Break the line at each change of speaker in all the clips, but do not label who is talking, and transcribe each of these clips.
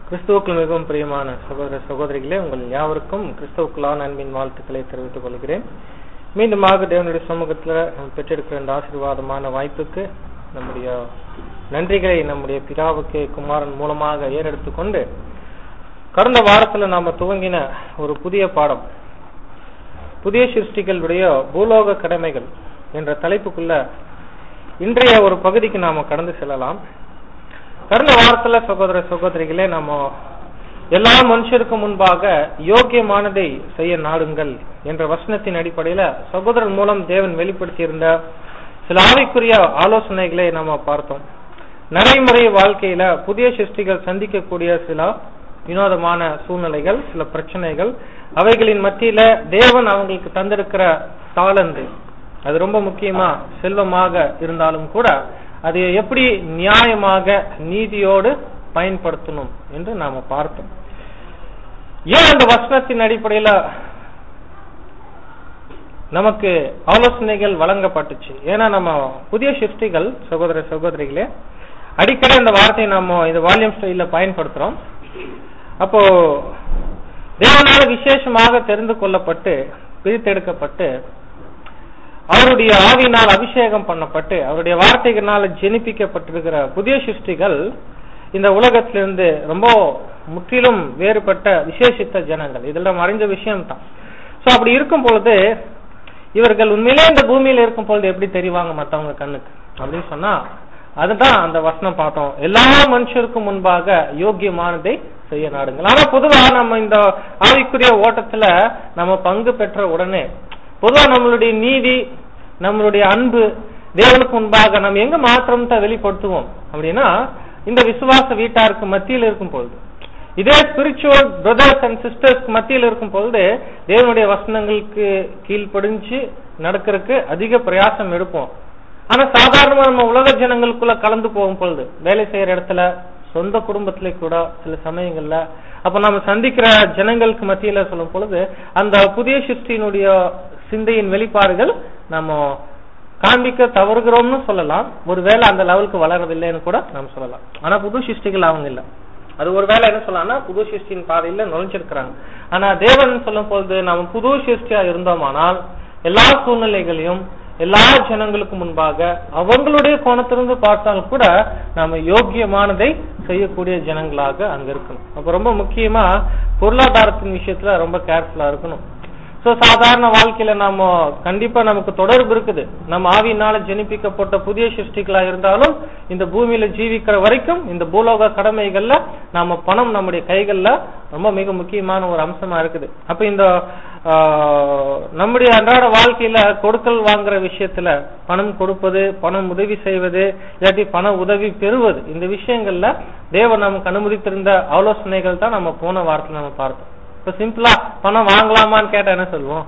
கிறிஸ்துவுக்குள் மிகவும் பிரியமான சகோதர சகோதரிகளே, உங்கள் யாவருக்கும் கிறிஸ்துவுக்குள்ளான அன்பின் வாழ்த்துக்களை தெரிவித்துக் கொள்கிறேன். மீண்டுமாக தேவனுடைய சமூகத்தில் நாம் பெற்றிருக்கிற இந்த ஆசீர்வாதமான வாய்ப்புக்கு நம்முடைய நன்றிகளை நம்முடைய பிதாவுக்கு குமாரன் மூலமாக ஏறெடுத்துக்கொண்டு, கடந்த வாரத்தில் நாம துவங்கின ஒரு புதிய பாடம், புதிய சிருஷ்டிகளுடைய பூலோக கடமைகள் என்ற தலைப்புக்குள்ள இன்றைய ஒரு பகுதிக்கு நாம கடந்து செல்லலாம். கடந்த வாரத்துல சகோதர சகோதரிகளே, நம்ம எல்லா மனுஷருக்கும் முன்பாக யோக்கியமானதை செய்ய நாடுங்கள் என்ற வசனத்தின் அடிப்படையில சகோதரன் மூலம் தேவன் வெளிப்படுத்தியிருந்த சில ஆவிக்குரிய ஆலோசனைகளை நாம பார்த்தோம். நடைமுறை வாழ்க்கையில புதிய சிருஷ்டிகள் சந்திக்கக்கூடிய சில வினோதமான சூழ்நிலைகள், சில பிரச்சனைகள், அவைகளின் மத்தியில தேவன் அவங்களுக்கு தந்திருக்கிற தாளந்து, அது ரொம்ப முக்கியமா செல்வமாக இருந்தாலும் கூட அதை எப்படி நியாயமாக நீதியோடு பயன்படுத்தணும் என்று நாம பார்த்தோம். ஏன் அந்த வசனத்தின் அடிப்படையில நமக்கு ஆலோசனைகள் வழங்கப்பட்டுச்சு? ஏன்னா நம்ம புதிய சிருஷ்டிகள் சகோதர சகோதரிகளே, அடிக்கடி அந்த வார்த்தையை நம்ம இந்த வால்யூம் ஸ்டைல பயன்படுத்துறோம். அப்போ தேவனால விசேஷமாக தெரிந்து கொள்ளப்பட்டு பிரித்தெடுக்கப்பட்டு அவருடைய ஆவியினால் அபிஷேகம் பண்ணப்பட்டு அவருடைய வார்த்தைகளால் ஜெனிப்பிக்கப்பட்டிருக்கிற புதிய சிருஷ்டிகள் இந்த உலகத்திலிருந்து ரொம்ப முற்றிலும் வேறுபட்ட விசேஷித்த ஜனங்கள். இதெல்லாம் அறிஞ்ச விஷயம்தான். சோ அப்படி இருக்கும் பொழுது இவர்கள் உண்மையிலே இந்த பூமியில இருக்கும் பொழுது எப்படி தெரிவாங்க மற்றவங்க கண்ணுக்கு அப்படின்னு சொன்னா, அதுதான் அந்த வசனம் பார்த்தோம். எல்லா மனுஷருக்கும் முன்பாக யோக்கியமானதை செய்ய நாடுங்கள். ஆனா பொதுவா நம்ம இந்த ஆவிக்குரிய ஓட்டத்துல நம்ம பங்கு பெற்ற உடனே பொதுவா நம்மளுடைய நீதி, நம்மளுடைய அன்பு தேவனுக்கு முன்பாக நம்ம எங்க மாத்திரம் தான் வெளிப்படுத்துவோம் அப்படின்னா, இந்த விசுவாச வீட்டாருக்கு மத்தியில் இருக்கும் பொழுது, இதே ஸ்பிரிச்சுவல் பிரதர்ஸ் அண்ட் சிஸ்டர்ஸ்க்கு மத்தியில் இருக்கும் பொழுது தேவனுடைய வசனங்களுக்கு கீழ்ப்படிஞ்சு நடக்கிறதுக்கு அதிக பிரயாசம் எடுப்போம். ஆனா சாதாரணமா நம்ம உலக ஜனங்களுக்குள்ள கலந்து போகும் பொழுது, வேலை செய்யற இடத்துல, சொந்த குடும்பத்திலே கூட சில சமயங்கள்ல, அப்ப நம்ம சந்திக்கிற ஜனங்களுக்கு மத்தியில சொல்லும் பொழுது அந்த புதிய சிருஷ்டியினுடைய சிந்தையின் வெளிப்பாடுகள் நம்ம காண்பிக்க தவறுகிறோம்னு சொல்லலாம். ஒருவேளை அந்த லெவலுக்கு வளரவில்லைன்னு கூட நம்ம சொல்லலாம். ஆனா புது சிருஷ்டிகள் அவங்க இல்ல. அது ஒருவேளை என்ன சொல்லலாம்னா புது சிருஷ்டியின் பாதையில நுழைஞ்சிருக்கிறாங்க. ஆனா தேவன் சொல்லும் பொழுது நம்ம புது சிருஷ்டியா இருந்தோமானால் எல்லா சூழ்நிலைகளையும் எல்லா ஜனங்களுக்கு முன்பாக அவங்களுடைய கோணத்திலிருந்து பார்த்தாலும் கூட நாம யோக்கியமானதை செய்யக்கூடிய ஜனங்களாக அங்க இருக்கணும். அப்ப ரொம்ப முக்கியமா பொருளாதாரத்தின் விஷயத்துல ரொம்ப கேர்ஃபுல்லா இருக்கணும். சோ சாதாரண வாழ்க்கையில நாம கண்டிப்பா நமக்கு தொடர்பு இருக்குது. நம்ம ஆவியினால ஜெனிப்பிக்கப்பட்ட புதிய சிருஷ்டிகளா இருந்தாலும் இந்த பூமியில ஜீவிக்கிற வரைக்கும் இந்த பூலோக கடமைகள்ல நாம பணம் நம்முடைய கைகள்ல ரொம்ப மிக முக்கியமான ஒரு அம்சமா இருக்குது. அப்ப இந்த நம்முடைய அன்றாட வாழ்க்கையில கொடுக்கல் வாங்குற விஷயத்துல பணம் கொடுப்பது, பணம் உதவி செய்வது, இல்லாட்டி பண உதவி பெறுவது, இந்த விஷயங்கள்ல தேவன் நமக்கு அனுமதித்திருந்த ஆலோசனைகள் தான் நம்ம போன வாரத்துல நம்ம பார்த்தோம். இப்ப சிம்பிளா பணம் வாங்கலாமான்னு கேட்டா என்ன சொல்லுவோம்?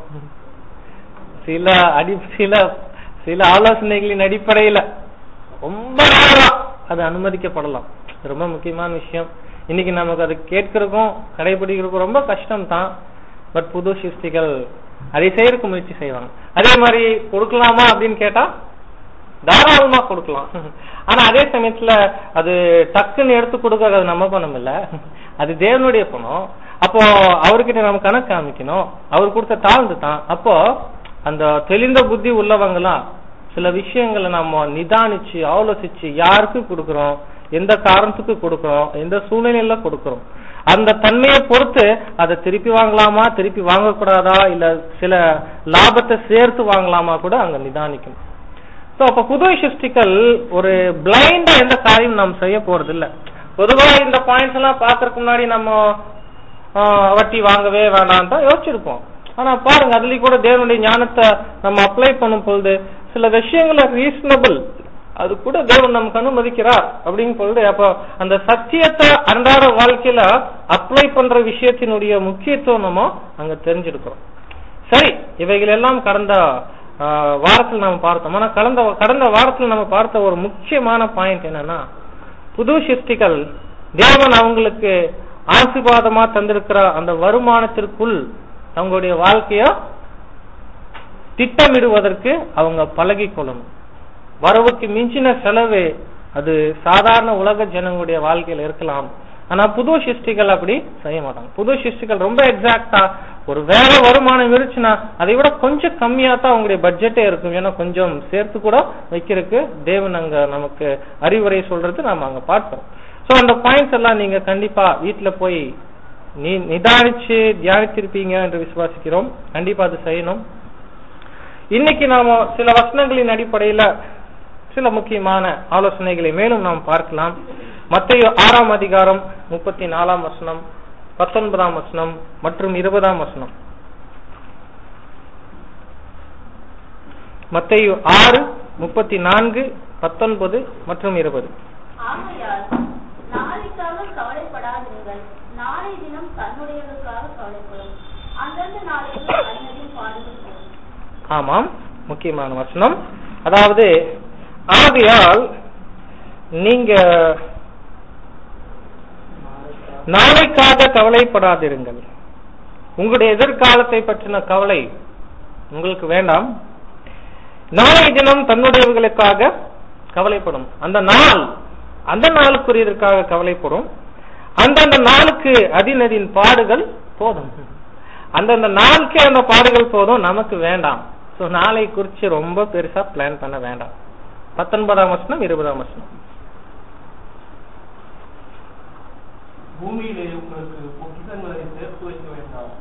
சில ஆலோசனைகளின் அடிப்படையில ரொம்ப அது அனுமதிக்கப்படலாம். ரொம்ப முக்கியமான விஷயம். இன்னைக்கு நமக்கு அது கேட்கறதுக்கும் கடைபிடிக்கிறதுக்கும் ரொம்ப கஷ்டம் தான். பட் புது சிருஷ்டிகள் அதை செய்யறதுக்கு முயற்சி செய்வாங்க. அதே மாதிரி கொடுக்கலாமா அப்படின்னு கேட்டா தாராளமா கொடுக்கலாம். ஆனா அதே சமயத்துல அது டக்குன்னு எடுத்து கொடுக்கறது நம்ம பணம் இல்ல, அது தேவனுடைய பணம். அப்போ அவர்கிட்ட நம்ம கணக்கு காமிக்கணும். அவர் கொடுத்த தாழ்ந்து தான். அப்போ அந்த தெளிந்த புத்தி உள்ளவங்கலாம் சில விஷயங்களை நம்ம நிதானிச்சு ஆலோசிச்சு யாருக்கு கொடுக்கறோம், எந்த காரணத்துக்கு கொடுக்கறோம், எந்த சூழ்நிலையில கொடுக்கறோம், அந்த தன்மையை பொறுத்து அதை திருப்பி வாங்கலாமா, திருப்பி வாங்கக்கூடாதா, இல்ல சில லாபத்தை சேர்த்து வாங்கலாமா கூட அங்க நிதானிக்கணும். சோ அப்ப புது சிருஷ்டிகள் ஒரு பிளைண்டா எந்த காரியம் நாம் செய்ய போறது இல்ல. பொதுவா இந்த பாயிண்ட்ஸ் எல்லாம் பாக்குறதுக்கு முன்னாடி நம்ம வட்டி வாங்கவே வேண்டாம் தான் யோசிச்சிருப்போம். ஆனா பாருங்க, அதுலயும் கூட தேவனுடைய ஞானத்தை நம்ம அப்ளை பண்ணும் பொழுது சில விஷயங்கள ரீசனபிள், அது கூட தேவன் நமக்கு அனுமதிக்கிறார் அப்படிங்கும் பொழுது அப்போ அந்த சத்தியத்தை அன்றாட வாழ்க்கையில அப்ளை பண்ற விஷயத்தினுடைய முக்கியத்துவம் நம்ம அங்க தெரிஞ்சிருக்கிறோம். சரி, இவைகள் எல்லாம் கடந்த வாரத்தில் நம்ம பார்த்தோம். ஆனா கடந்த வாரத்தில் நம்ம பார்த்த ஒரு முக்கியமான பாயிண்ட் என்னன்னா, புது சிருஷ்டிகள் தேவன் அவங்களுக்கு ஆசீர்வாதமா தந்திருக்கிற அந்த வருமானத்திற்குள் அவங்களுடைய வாழ்க்கைய திட்டமிடுவதற்கு அவங்க பழகி கொள்ளணும். வரவுக்கு மிஞ்சின செலவு அது சாதாரண உலக ஜனங்களுடைய வாழ்க்கையில இருக்கலாம். ஆனா புது சிருஷ்டிகள் அப்படி செய்ய மாட்டாங்க. புது சிருஷ்டிகள் ரொம்ப எக்ஸாக்டா ஒரு வேலை வருமானம் இருந்துச்சுன்னா அதை விட கொஞ்சம் கம்மியா தான் அவங்களுடைய பட்ஜெட்டே இருக்கும். ஏன்னா கொஞ்சம் சேர்த்து கூட வைக்கிறதுக்கு தேவன் அங்க நமக்கு அறிவுரை சொல்றது நாம அங்க பார்க்கிறோம். சோ அந்த பாயிண்ட்ஸ் எல்லாம் நீங்க கண்டிப்பா வீட்டுல போய் நிதானிச்சு தியானித்திருப்பீங்க என்று விசுவாசிக்கிறோம். கண்டிப்பா அது செய்யணும். இன்னைக்கு நாம சில வசனங்களின் அடிப்படையில சில முக்கியமான ஆலோசனைகளை மேலும் நாம் பார்க்கலாம். மத்தேயு 6ஆம் அதிகாரம் 34ஆம் வசனம், 19ஆம் வசனம் மற்றும் 20ஆம் வசனம். மத்தேயு 6, 34, 19 மற்றும் 20.
ஆகையால் நாளைக்காக கவலைப்படாதீர்கள், நாளை தினம் தன்னுடையதற்காக கவலைப்படும், அந்தந்த நாளைக்கு அதனதின் பாடுகள் போடும்.
ஆமாம், முக்கியமான வசனம். அதாவது ஆகையால் நீங்க நாளைக்காக கவலைப்படாதிருங்கள். உங்களுடைய எதிர்காலத்தை பற்றின கவலை உங்களுக்கு வேண்டாம். நாளை தினம் தன்னுடையவர்களுக்காக கவலைப்படும். அந்த நாளுக்குரியதற்காக கவலைப்படும், அந்தந்த நாளுக்கு அதினதின் பாடுகள் போதும். அந்தந்த நாளுக்கே அந்த பாடுகள் போதும், நமக்கு வேண்டாம். சோ நாளை குறிச்சு ரொம்ப பெருசா பிளான் பண்ண வேண்டாம். 19ஆம் வசனம் 20ஆம் வசனம்.
பூமியிலே உங்களுக்கு பொக்கிஷங்களை சேர்த்து வைக்க வேண்டாம்,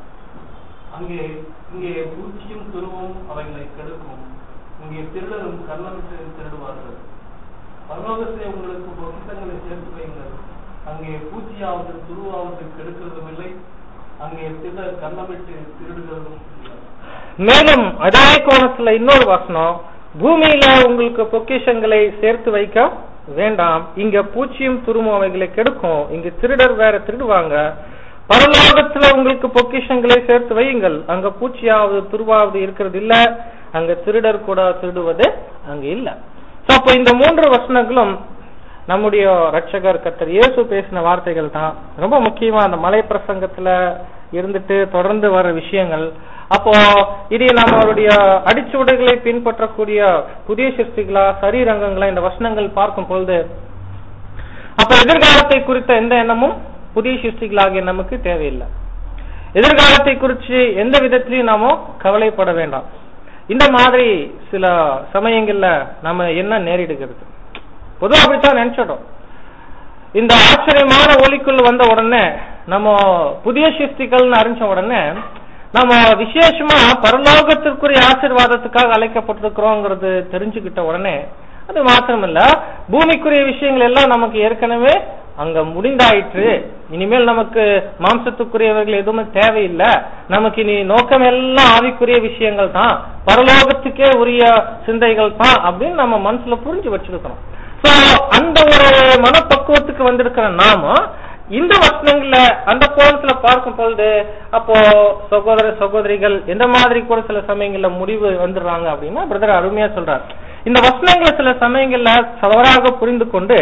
இங்கே பூச்சியும் துருவும் அவைகளை கெடுக்கும், இங்கே திருடரும் கண்ணமிட்டு திருடுவார்கள். பரலோகத்தை உங்களுக்கு பொக்கிஷங்களை சேர்த்து வைங்கள், அங்கே பூச்சியாவது துருவாவது கெடுக்கிறதும் இல்லை, அங்கே திருடர் கண்ணமிட்டு திருடுகிறதும் இல்லை.
மேலும் அதே கோணத்துல இன்னொரு வசனம், பூமியில உங்களுக்கு பொக்கிஷங்களை சேர்த்து வைக்க வேண்டாம், இங்க பூச்சியும் துருமும் அவைகளை கெடுக்கும், இங்க திருடர் வேற திருடுவாங்க. பரலோகத்துல உங்களுக்கு பொக்கிஷங்களை சேர்த்து வையுங்கள், அங்க பூச்சியாவது துருவாவது இருக்கிறது இல்ல, அங்க திருடர் கூட திருடுவது அங்க இல்ல. அப்ப இந்த 3 வசனங்களும் நம்முடைய ரட்சகர் கர்த்தர் இயேசு பேசின வார்த்தைகள் தான். ரொம்ப முக்கியமா அந்த மலை பிரசங்கத்துல இருந்துட்டு தொடர்ந்து வர விஷயங்கள். அப்போ இது நம்மளுடைய அடிச்சுவடுகளை பின்பற்றக்கூடிய புதிய சிருஷ்டிகளா சரீரங்களா இந்த வசனங்கள் பார்க்கும் பொழுது அப்ப எதிர்காலத்தை குறித்த எந்த எண்ணமும் புதிய சிருஷ்டிகளாகிய நமக்கு தேவையில்லை. எதிர்காலத்தை குறித்து எந்த விதத்திலையும் நாம கவலைப்பட வேண்டாம். இந்த மாதிரி சில சமயங்கள்ல நம்ம என்ன நேரிடுகிறது, பொதுவாக அப்படித்தான் நினைச்சிடும். இந்த ஆச்சரியமான ஒளிக்குள் வந்த உடனே, நம்ம புதிய சிருஷ்டிகள்னு அறிஞ்ச உடனே நம்ம விசேஷமா பரலோகத்திற்குரிய ஆசீர்வாதத்துக்காக அழைக்கப்பட்டிருக்கிறோங்கிறது தெரிஞ்சுக்கிட்ட உடனே, அது மாத்திரமல்ல பூமிக்குரிய விஷயங்கள் எல்லாம் நமக்கு ஏற்கனவே அங்க முடிந்தாயிற்று, இனிமேல் நமக்கு மாம்சத்துக்குரியவர்கள் எதுவுமே தேவையில்லை, நமக்கு இனி நோக்கம் எல்லாம் ஆவிக்குரிய விஷயங்கள் தான், பரலோகத்துக்கே உரிய சிந்தைகள் தான் அப்படின்னு நம்ம மனசுல புரிஞ்சு வச்சிருக்கிறோம். சோ அந்த ஒரு மனப்பக்குவத்துக்கு வந்திருக்கிற நாம இந்த வசனங்கள்ல அந்த கோணத்துல பார்க்கும் பொழுது, அப்போ சகோதர சகோதரிகள் எந்த மாதிரி கூட சில சமயங்கள்ல முடிவு வந்துடுறாங்க அப்படின்னா, பிரதர் அருமையா சொல்றார். இந்த வசனங்களை சில சமயங்கள்ல தவறாக புரிந்து கொண்டு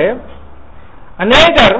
அநேகர்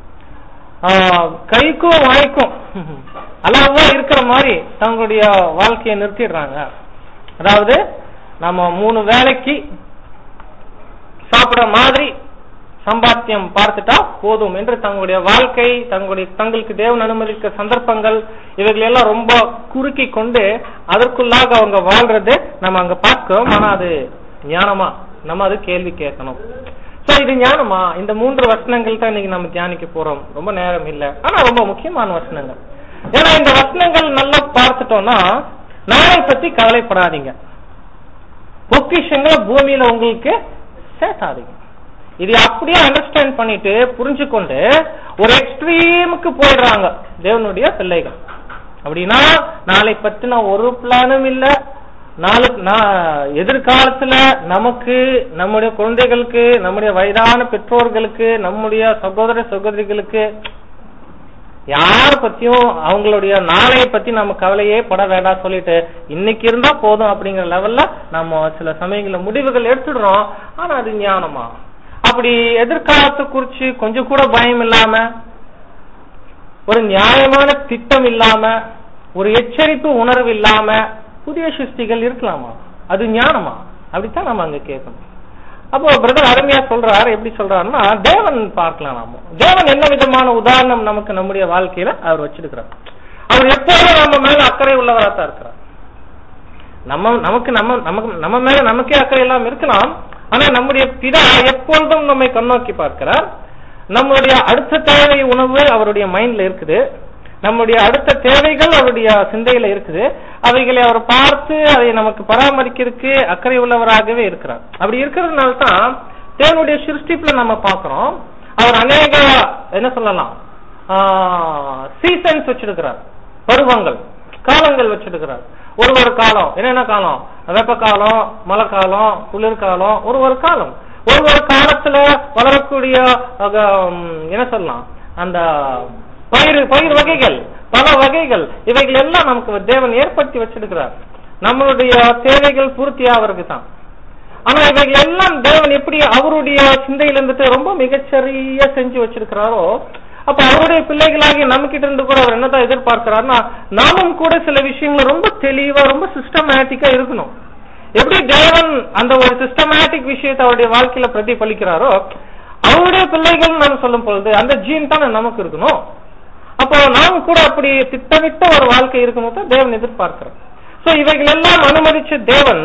கைக்கும் வாய்க்கும் அளவா இருக்கிற மாதிரி தங்களுடைய வாழ்க்கையை நிறுத்திடுறாங்க. அதாவது நம்ம 3 வேளைக்கு சாப்பிட மாதிரி சம்பாத்தியம் பார்த்துட்டா போதும் என்று தங்களுடைய வாழ்க்கை, தங்களுக்கு தேவன் அனுமதிக்க சந்தர்ப்பங்கள் இவைகள் எல்லாம் ரொம்ப குறுக்கி கொண்டு அதற்குள்ளாக அவங்க வாழ்றது நம்ம அங்க பார்க்கிறோம். ஆனா அது ஞானமா, நம்ம அது கேள்வி கேட்கணும். சோ இது ஞானமா? இந்த 3 வசனங்கள் தான் இன்னைக்கு நம்ம தியானிக்க போறோம். ரொம்ப நேரம் இல்ல, ஆனா ரொம்ப முக்கியமான வசனங்கள். ஏன்னா இந்த வசனங்கள் நல்லா பார்த்துட்டோம்னா, நாளை பத்தி கவலைப்படாதீங்க, பொக்கிஷங்களை பூமியில உங்களுக்கு சேர்த்தாதீங்க. இது அப்படியே அண்டர்ஸ்டாண்ட் பண்ணிட்டு புரிஞ்சுக்கொண்டு ஒரு எக்ஸ்ட்ரீமுக்கு போயிடுறாங்க தேவனுடைய பிள்ளைகள். அப்படின்னா நாளை பத்தின ஒரு பிளானும் இல்ல, எதிர்காலத்துல நமக்கு, நம்முடைய குழந்தைகளுக்கு, நம்முடைய வயதான பெற்றோர்களுக்கு, நம்முடைய சகோதர சகோதரிகளுக்கு யார பத்தியும் அவங்களுடைய நாளைய பத்தி நம்ம கவலையே பட வேண்டாம் சொல்லிட்டு இன்னைக்கு இருந்தா போதும் அப்படிங்கிற லெவல்ல நம்ம சில சமயங்கள முடிவுகள் எடுத்துடுறோம். ஆனா அது ஞானமா? அப்படி எதிர்காலத்தை குறிச்சு கொஞ்சம் கூட பயம் இல்லாம, ஒரு நியாயமான திட்டம் இல்லாம, ஒரு எச்சரிப்பு உணர்வு இல்லாம புதிய சிருஷ்டிகள் இருக்கலாமா? அது ஞானமா? அப்படித்தான் நம்ம அங்க கேட்கணும். அப்போ பிரதர் அருமையா சொல்றாரு. எப்படி சொல்றாருன்னா, தேவன் பார்க்கலாம். நாம தேவன் என்ன விதமான உதாரணம் நமக்கு நம்முடைய வாழ்க்கையில அவர் வச்சிருக்கிறார். அவர் எப்போதும் நம்ம மேல அக்கறை உள்ளவரா தான் இருக்கிறார். நம்ம மேல நமக்கே அக்கறை எல்லாம் இருக்கலாம். ஆனா நம்முடைய பிதா எப்பொழுதும் நம்மை கண்ணோக்கி பார்க்கிறார். நம்மளுடைய அடுத்த தேவை உணவு அவருடைய மைண்ட்ல இருக்குது. நம்முடைய அடுத்த தேவைகள் அவருடைய சிந்தையில இருக்குது. அவைகளை அவர் பார்த்து அதை நமக்கு பராமரிக்கிறதுக்கு அக்கறை உள்ளவராகவே இருக்கிறார். அப்படி இருக்கிறதுனால தான் தேவனுடைய சிருஷ்டிப்புல நம்ம பார்க்கிறோம். அவர் அநேக என்ன சொல்லலாம் சீசன்ஸ் வச்சிருக்கிறார், பருவங்கள், காலங்கள் வச்சிருக்கிறார். ஒரு காலம் என்னென்ன காலம், வெப்ப காலம், மழை காலம், குளிர்காலம், ஒரு காலம். ஒரு காலத்துல வளரக்கூடிய என்ன சொல்லலாம் அந்த பயிர் வகைகள், பல வகைகள், இவைகள் எல்லாம் நமக்கு தேவன் ஏற்படுத்தி வச்சிருக்கிறார். நம்மளுடைய தேவைகள் பூர்த்தியாவதுக்கு தான். ஆனா இவைகள் எல்லாம் தேவன் எப்படி அவருடைய சிந்தையில இருந்துட்டு ரொம்ப மிகச்சரியா செஞ்சு வச்சிருக்கிறாரோ, அப்ப அவருடைய பிள்ளைகளாகி நம்ம கிட்ட இருந்து கூட அவர் என்னதான் எதிர்பார்க்கிறாருன்னா, நாமும் கூட சில விஷயங்கள் ரொம்ப தெளிவா ரொம்ப சிஸ்டமேட்டிக்கா இருக்கணும். எப்படி தேவன் அந்த ஒரு சிஸ்டமேட்டிக் விஷயத்தை அவருடைய வாழ்க்கையில பிரதிபலிக்கிறாரோ, அவருடைய பிள்ளைகள் நம்ம சொல்லும் பொழுது அந்த ஜீன் தானே நமக்கு இருக்கணும். அப்போ நாம கூட அப்படி திட்டமிட்ட ஒரு வாழ்க்கை இருக்கணும் தான் தேவன் எதிர்பார்க்கிறார். சோ இவைகள் எல்லாம் அனுமதிச்ச தேவன்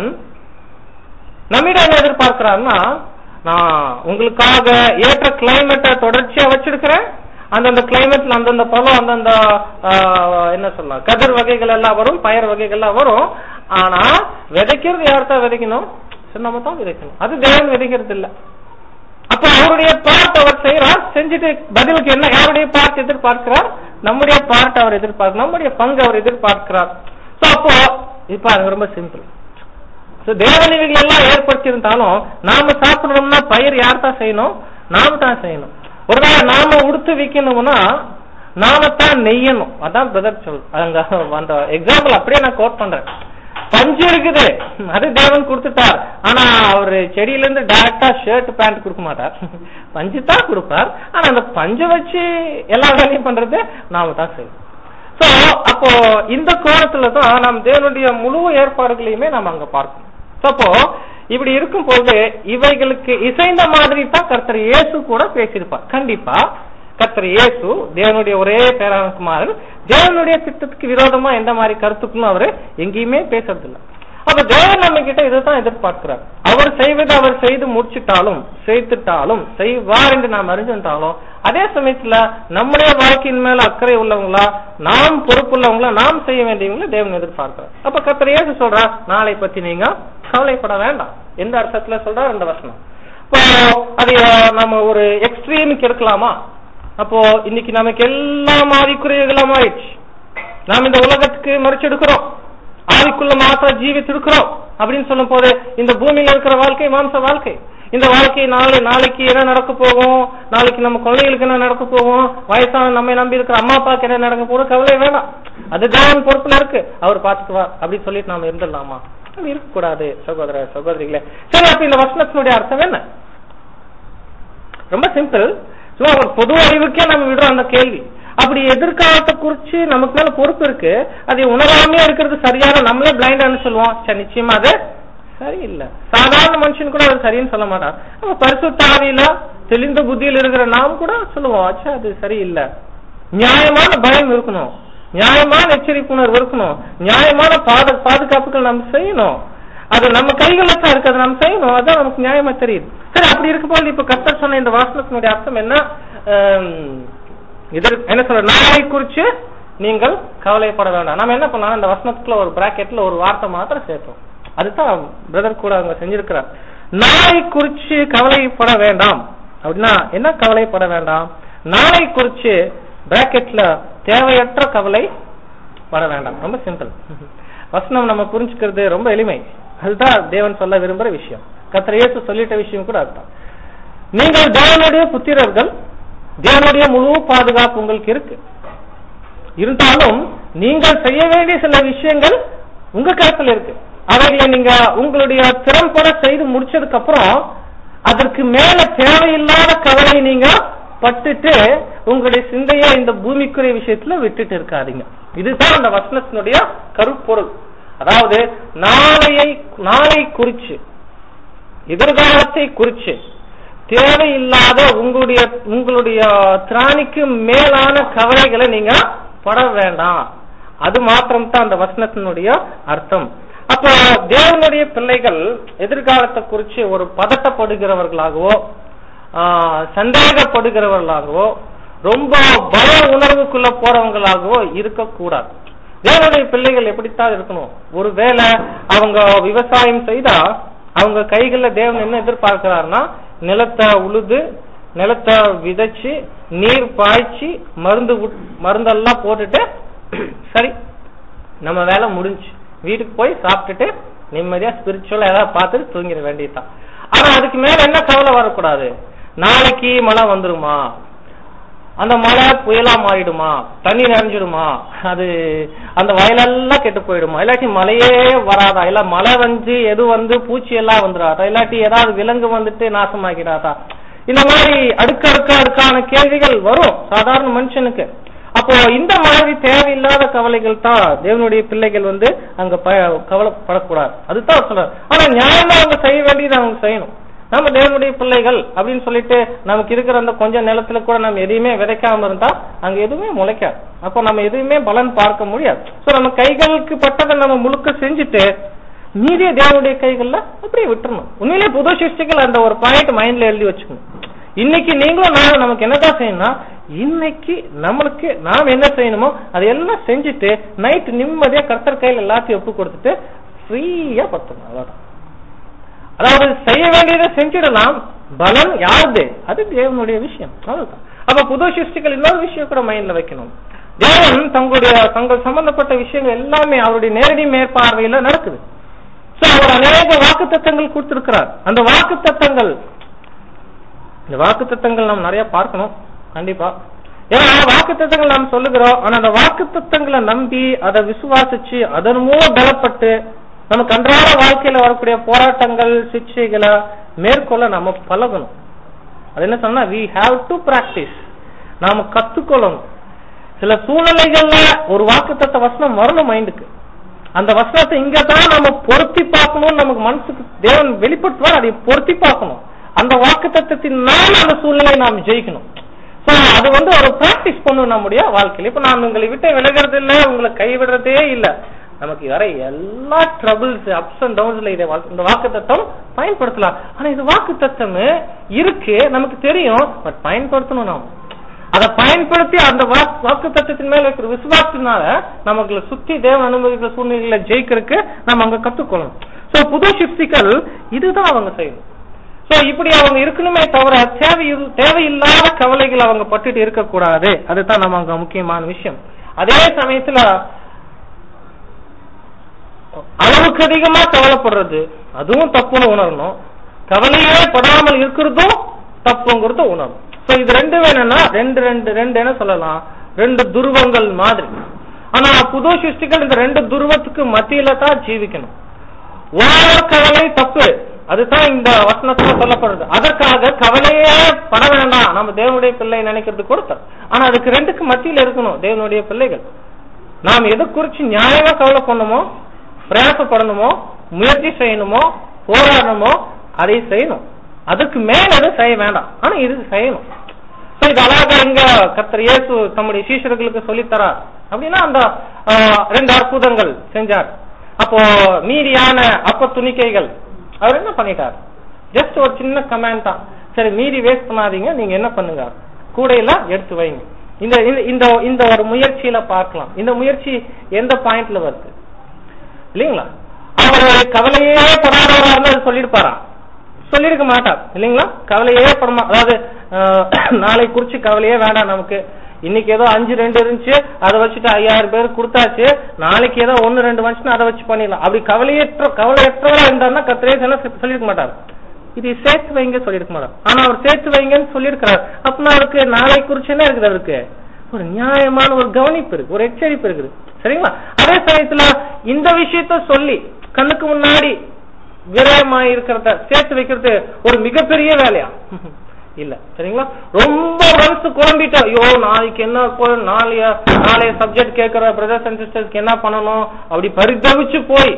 நம்மிடம் என்ன எதிர்பார்க்கிறாருன்னா, நான் உங்களுக்காக ஏற்ற கிளைமேட்டை தொடர்ச்சியா வச்சிருக்கிறேன். அந்தந்த கிளைமேட்ல அந்தந்த பழம், அந்தந்த என்ன சொல்லலாம் கதிர் வகைகள் எல்லாம் வரும், பயிர் வகைகள் எல்லாம் வரும். ஆனா விதைக்கிறது யார்தான் விதைக்கணும்? நம்ம தான் விதைக்கணும். அது தேவன் விதைக்கிறது இல்ல. அப்ப அவருடைய பார்ட் அவர் செய்யறார். செஞ்சுட்டு பதிலுக்கு என்ன யாருடைய பார்ட் எதிர்பார்க்கிறார்? நம்முடைய பார்ட் அவர் எதிர்பார்க்கிறார், நம்முடைய பங்கு அவர் எதிர்பார்க்கிறார். சோ அப்போ இப்ப அது ரொம்ப சிம்பிள். தேவன் இவைகள் எல்லாம் ஏற்படுத்தி இருந்தாலும் நாம சாப்பிடணும்னா பயிர் யார் தான் செய்யணும்? நாம தான் செய்யணும். ஒரு நாள் நாம உடுத்து வைக்கணும்னா நாம தான் நெய்யணும். அதான் பிரதர் சொல் அங்க அந்த எக்ஸாம்பிள் அப்படியே நான் கோட் பண்றேன். பஞ்சு இருக்குது, அது தேவன் கொடுத்துட்டார். ஆனா அவரு செடியில இருந்து டைரக்டா ஷர்ட் பேண்ட் கொடுக்க மாட்டார், பஞ்சு தான் கொடுப்பார். ஆனா அந்த பஞ்சை வச்சு எல்லா வேலையும் பண்றது நாம தான் செய்யணும். சோ அப்போ இந்த கோணத்துலதான் நாம் தேவனுடைய முழு ஏற்பாடுகளையுமே நாம் அங்க பார்க்கணும். அப்போ இப்படி இருக்கும் போது இவைகளுக்கு இசைந்த மாதிரி தான் கர்த்தர் இயேசு கூட பேசியிருப்பார். கண்டிப்பா கர்த்தர் இயேசு தேவனுடைய ஒரே பேரான குமாரன், தேவனுடைய திட்டத்துக்கு விரோதமா எந்த மாதிரி கருத்துக்கும் அவரு எங்கேயுமே பேசுறது இல்லை. அப்ப தேவன் நம்ம கிட்ட இதுதான் எதிர்பார்க்கிறார். அவர் செய்வது அவர் செய்து முடிச்சுட்டாலும் செய்துட்டாலும் செய்வார் என்று நாம் அறிஞ்சிருந்தாலும், அதே சமயத்துல நம்முடைய வாழ்க்கையின் மேல அக்கறை உள்ளவங்களா, நாம் பொறுப்புள்ளவங்களா, நாம் செய்ய வேண்டியவங்களா தேவன் எதிர்பார்க்கிறார். அப்ப கர்த்தர் இயேசு சொல்றார், நாளை பத்தி நீங்க கவலைப்பட வேண்டாம். எந்த அர்த்தத்துல சொல்றார் அந்த வசனம்? இப்போ அது நம்ம ஒரு எக்ஸ்ட்ரீமுக்கு எடுக்கலாமா? அப்போ இன்னைக்கு நமக்கு எல்லாம் ஆவிக்குரியெல்லாம் ஆயிடுச்சு. நாம் இந்த உலகத்துக்கு மறைச்செடுக்கிறோம், ஆவிக்குள்ள மாத்திரம் ஜீவித்திருக்கிறோம் அப்படின்னு சொல்லும் போது இந்த பூமியில இருக்கிற வாழ்க்கை மாம்ச வாழ்க்கை. இந்த வாழ்க்கை நாளைக்கு என்ன நடக்க போகும், நாளைக்கு நம்ம குழந்தைகளுக்கு என்ன நடக்க போகும், வயசான நம்ம நம்பி இருக்கிற அம்மா அப்பாவுக்கு என்ன நடக்க போகும், கவலை வேணாம். அது தேவன் பொறுப்புல இருக்கு, அவர் பார்த்துக்குவா அப்படின்னு சொல்லிட்டு நாம இருந்துடலாமா? அது இருக்கக்கூடாது சகோதர சகோதரிகளே. சரி, அப்ப இந்த வசனத்தினுடைய அர்த்தம் என்ன? ரொம்ப சிம்பிள். சும்மா ஒரு பொது அறிவுக்கே நம்ம விடுறோம் அந்த கேள்வி. அப்படி எதிர்காலத்தை குறிச்சு நமக்கு மேல பொறுப்பு இருக்கு, அதை உணராமே இருக்கிறது சரியான நம்மளே பிளைண்டான்னு சொல்லுவோம். சரி, நிச்சயமா அது சரியில்லை. சாதாரண மனுஷன் கூட அது சரின்னு சொல்ல மாட்டான். நம்ம பரிசுத்த ஆவியில தெளிந்த புத்தியில் இருக்கிற நாம் கூட சொல்லுவோம், ஆச்சா அது சரியில்லை. நியாயமான பயம் இருக்கணும், நியாயமான எச்சரிப்புணர்வு இருக்கணும், நியாயமான பாதுகாப்புகள் நம்ம செய்யணும். அது நம்ம கைகளை தான் இருக்கு, அதை நம்ம செய்யணும். அதான் நமக்கு நியாயமா தெரியுது. சரி, அப்படி இருக்கும்போது இப்ப கர்த்தர் சொன்ன இந்த வாசனத்தினுடைய அர்த்தம் என்ன? என்ன சொல்ற, நாளை குறிச்சு நீங்கள் கவலைப்பட வேண்டாம். நம்ம என்ன பண்ணலாம், இந்த வசனத்துக்குள்ள ஒரு பிராக்கெட்ல ஒரு வார்த்தை மாத்திரம் சேர்த்தோம். அதுதான் பிரதர் கூட அவங்க செஞ்சிருக்கிறார். நாளை குறிச்சு கவலைப்பட வேண்டாம் அப்படின்னா என்ன? கவலைப்பட வேண்டாம், நாளை குறிச்சு பிராக்கெட்ல தேவையற்ற கவலை பட வேண்டாம். ரொம்ப சிம்பிள். வசனம் நம்ம புரிஞ்சுக்கிறது ரொம்ப எளிமை. அதுதான் தேவன் சொல்ல விரும்புற விஷயம். கர்த்தர் இயேசு சொல்லிட்ட விஷயம் கூட அதுதான். நீங்கள் தேவனுடைய புத்திரர்கள், தேவனுடைய முழு பாதுகாப்பு உங்களுக்கு இருக்கு. இருந்தாலும் நீங்கள் செய்ய வேண்டிய சில விஷயங்கள் உங்க கருத்துல இருக்கு. அவைகளை நீங்க உங்களுடைய திறம்பட செய்து முடிச்சதுக்கு அப்புறம் அதற்கு மேல தேவையில்லாத கவலை நீங்க பட்டுட்டு உங்களுடைய சிந்தைய இந்த பூமிக்குரிய விஷயத்துல விட்டுட்டு இருக்காதீங்க. இதுதான் அந்த வசனத்தினுடைய கருப்பொருள். அதாவது நாளை குறிச்சு எதிர்காலத்தை குறிச்சு தேவையில்லாத உங்களுடைய திராணிக்கு மேலான கவலைகளை நீங்க பட வேண்டாம். அது மாத்திரம் தான் அந்த வசனத்தினுடைய அர்த்தம். அப்ப தேவனுடைய பிள்ளைகள் எதிர்காலத்தை குறிச்சு ஒரு பதட்டப்படுகிறவர்களாகவோ சந்தேகப்படுகிறவர்களாகவோ ரொம்ப பய உணர்வுக்குள்ள போறவங்களாகவோ இருக்கக்கூடாது. தேவனுடைய பிள்ளைகள் எப்படித்தான் இருக்கணும்? ஒருவேளை அவங்க விவசாயம் செய்தா அவங்க கைகள்ல தேவன் என்ன எதிர்பார்க்கிறாருன்னா, நிலத்தை உழுது நிலத்தை விதைச்சு நீர் பாய்ச்சி மருந்தெல்லாம் போட்டுட்டு சரி நம்ம வேலை முடிஞ்சு வீட்டுக்கு போய் சாப்பிட்டுட்டு நிம்மதியா ஸ்பிரிச்சுவலா ஏதாவது பார்த்துட்டு தூங்கிட வேண்டியதுதான். ஆனா அதுக்கு மேல என்ன கவலை வரக்கூடாது? நாளைக்கு மழை வந்துருமா, அந்த மழை புயலா மாறிடுமா, தண்ணி நிறைஞ்சிடுமா, அது அந்த வயலெல்லாம் கெட்டு போயிடுமா, இல்லாட்டி மழையே வராதா, இல்ல மழை வந்து எது பூச்சி எல்லாம் வந்துடாதா, இல்லாட்டி ஏதாவது விலங்கு வந்துட்டு நாசமாக்கிடாதா, இந்த மாதிரி அடுக்கான கேள்விகள் வரும் சாதாரண மனுஷனுக்கு. அப்போ இந்த மாதிரி தேவையில்லாத கவலைகள் தான் தேவனுடைய பிள்ளைகள் அங்க கவலைப்படக்கூடாது. அதுதான் சொல்ற. ஆனா நியாயமா அவங்க செய்ய வேண்டியது அவங்க செய்யணும். நம்ம தேவனுடைய பிள்ளைகள் அப்படின்னு சொல்லிட்டு நமக்கு இருக்கிற அந்த கொஞ்சம் நிலத்துல கூட நம்ம எதையுமே விதைக்காம இருந்தா அங்க எதுவுமே முளைக்காது. அப்போ நம்ம எதுவுமே பலன் பார்க்க முடியாது. சோ நம்ம கைகளுக்கு பட்டதை நம்ம முழுக்க செஞ்சுட்டு மீதிய தேவனுடைய கைகள்ல அப்படியே விட்டுறணும். உண்மையிலே புது சிருஷ்டிகள் அந்த ஒரு பாயிண்ட் மைண்ட்ல எழுதி வச்சுக்கணும். இன்னைக்கு நீங்களும் நானும் நமக்கு என்னதான் செய்யணும்னா, இன்னைக்கு நம்மளுக்கு நாம் என்ன செய்யணுமோ அதையெல்லாம் செஞ்சுட்டு நைட் நிம்மதியா கர்த்தர் கையில் எல்லாத்தையும் ஒப்பு கொடுத்துட்டு ஃப்ரீயா பத்தணும். அவ்வளவுதான். அதாவது செய்ய வேண்டியதை செஞ்சிடலாம், பலன் யாருது? அது தேவனுடைய விஷயம். அவ்வளவுதான். அப்ப புது சிருஷ்டிகள் இன்னொரு விஷயம் கூட மைண்ட்ல வைக்கணும். தேவன் தங்கள் சம்பந்தப்பட்ட விஷயங்கள் எல்லாமே அவருடைய நேரடி மேற்பார்வையில நடக்குது. சோ அவர் அநேக வாக்கு தத்தங்கள் கொடுத்திருக்கிறார். அந்த வாக்கு தத்தங்கள் நாம் நிறைய பார்க்கணும் கண்டிப்பா. ஏன்னா வாக்கு தத்தங்கள் நாம் சொல்லுகிறோம். ஆனா அந்த வாக்கு தத்தங்களை நம்பி அதை விசுவாசிச்சு அதன் மூலம் பலப்பட்டு நமக்கு அன்றாட வாழ்க்கையில வரக்கூடிய போராட்டங்கள் சிக்ஷைகளை மேற்கொள்ள நம்ம பழகணும். அது என்ன சொன்னா, we have to practice. நாம கத்துக்கொள்ளணும். சில சூழ்நிலைகள்ல ஒரு வாக்குத்தத்த வசனம் வரணும் மைண்டுக்கு. அந்த வசனத்தை இங்கதான் நம்ம பொருத்தி பார்க்கணும். நமக்கு மனசுக்கு தேவன் வெளிப்படுத்துவார், அதை பொருத்தி பார்க்கணும். அந்த வாக்குத்தத்தினால அந்த சூழ்நிலையை நாம் ஜெயிக்கணும். சோ அது ஒரு பிராக்டிஸ் பண்ணணும் நம்முடைய வாழ்க்கையில. இப்ப நான் உங்களை விட்டு விலகிறது இல்லை, உங்களை கைவிடுறதே இல்லை. நமக்கு வர எல்லா ட்ரபிள்ஸ் அப்ஸ் அண்ட் டவுன்ஸ்ல இந்த வாக்கு தத்துவம் பயன்படுத்தலாம். ஆனா இது வாக்கு தத்துவம் இருக்கு, நமக்கு தெரியும், பட் பயன்படுத்தணும். நாம் அதை பயன்படுத்தி அந்த வாக்கு தத்துவத்தின் மேல இருக்கிற விசுவாசத்தினால நமக்கு சுத்தி தேவன் அனுமதிக்கிற சூழ்நிலையில ஜெயிக்கிறதுக்கு நம்ம அங்க கத்துக்கொள்ளணும். சோ புது சிருஷ்டிகள் இதுதான் அவங்க செய்யணும். சோ இப்படி அவங்க இருக்கணுமே தவிர தேவையில்லாத கவலைகள் அவங்க பட்டுட்டு இருக்கக்கூடாது. அதுதான் நம்ம அங்க முக்கியமான விஷயம். அதே சமயத்துல அளவுக்கு அதிகமா கவலைப்படுறது அதுவும் தப்புன்னு உணரணும். கவலையே படாமல் இருக்கிறதும் தப்புங்கிறது உணரணும். இது ரெண்டு வேணும்னா ரெண்டு என்ன சொல்லலாம், ரெண்டு துருவங்கள் மாதிரி. ஆனா புது சிருஷ்டிகள் இந்த ரெண்டு துருவத்துக்கு மத்தியில தான் ஜீவிக்கணும். ஓவர் கவலை தப்பு, அதுதான் இந்த வசனத்துல சொல்லப்படுறது. அதற்காக கவலையே பட வேண்டாம், நம்ம தேவனுடைய பிள்ளை நினைக்கிறது கொடுத்த. ஆனா அதுக்கு ரெண்டுக்கு மத்தியில இருக்கணும் தேவனுடைய பிள்ளைகள். நாம் எது குறிச்சு நியாயமா கவலை பண்ணணுமோ, பிரயாசப்படணுமோ, முயற்சி செய்யணுமோ, போராடணுமோ அதை செய்யணும். அதுக்கு மேல அதை செய்ய வேண்டாம், ஆனா இது செய்யணும். இது அழகா இங்க கர்த்தர் இயேசு தம்முடைய சீஷர்களுக்கு சொல்லித்தரார். அப்படின்னா அந்த 2 அற்புதங்கள் செஞ்சார். அப்போ மீதியான அப்ப துணிக்கைகள் அவர் என்ன பண்ணிட்டார்? ஜஸ்ட் ஒரு சின்ன கமெண்ட் தான். சரி மீதி வேஸ்ட் பண்ணாதீங்க, நீங்க என்ன பண்ணுங்க, கூடையில எடுத்து வைங்க. இந்த ஒரு முயற்சியில பார்க்கலாம். இந்த முயற்சி எந்த பாயிண்ட்ல வருது இல்லீங்களா? அவர் கவலையே படாதவரா சொல்லிருப்பாரா? சொல்லிருக்க மாட்டார் இல்லீங்களா? கவலையே படமா, அதாவது நாளை குறிச்சு கவலையே வேண்டாம் நமக்கு. இன்னைக்கு ஏதோ 5-2 இருந்துச்சு, அதை வச்சுட்டு 5000 பேர் கொடுத்தாச்சு, நாளைக்கு ஏதோ 1-2 வந்துச்சுன்னா அதை வச்சு பண்ணிடலாம். அப்படி கவலையற்றவரா இருந்தாருன்னா கர்த்தரே சொல்லிருக்க மாட்டார். இது சேர்த்து வைங்க சொல்லிருக்க மாட்டார். ஆனா அவர் சேர்த்து வைங்கன்னு சொல்லியிருக்கிறார். அப்படின்னா அவருக்கு நாளை குறிச்சு என்ன இருக்குது? அவருக்கு ஒரு நியாயமான ஒரு கவனிப்பு இருக்கு, ஒரு எச்சரிப்பு இருக்குது. சரிங்களா? அதே சமயத்துல இந்த விஷயத்த சொல்லி கண்ணுக்கு முன்னாடி விரயமாய் இருக்கிறத சேர்த்து வைக்கிறது ஒரு மிகப்பெரிய வேலையா இல்ல. சரிங்களா? ரொம்ப மனசு குழம்பிட்டா, ஐயோ நாளைக்கு என்ன, நாளைய சப்ஜெக்ட் கேட்கிற பிரதர்ஸ் அண்ட் சிஸ்டர்ஸ்க்கு என்ன பண்ணணும் அப்படி பரிதவிச்சு போய்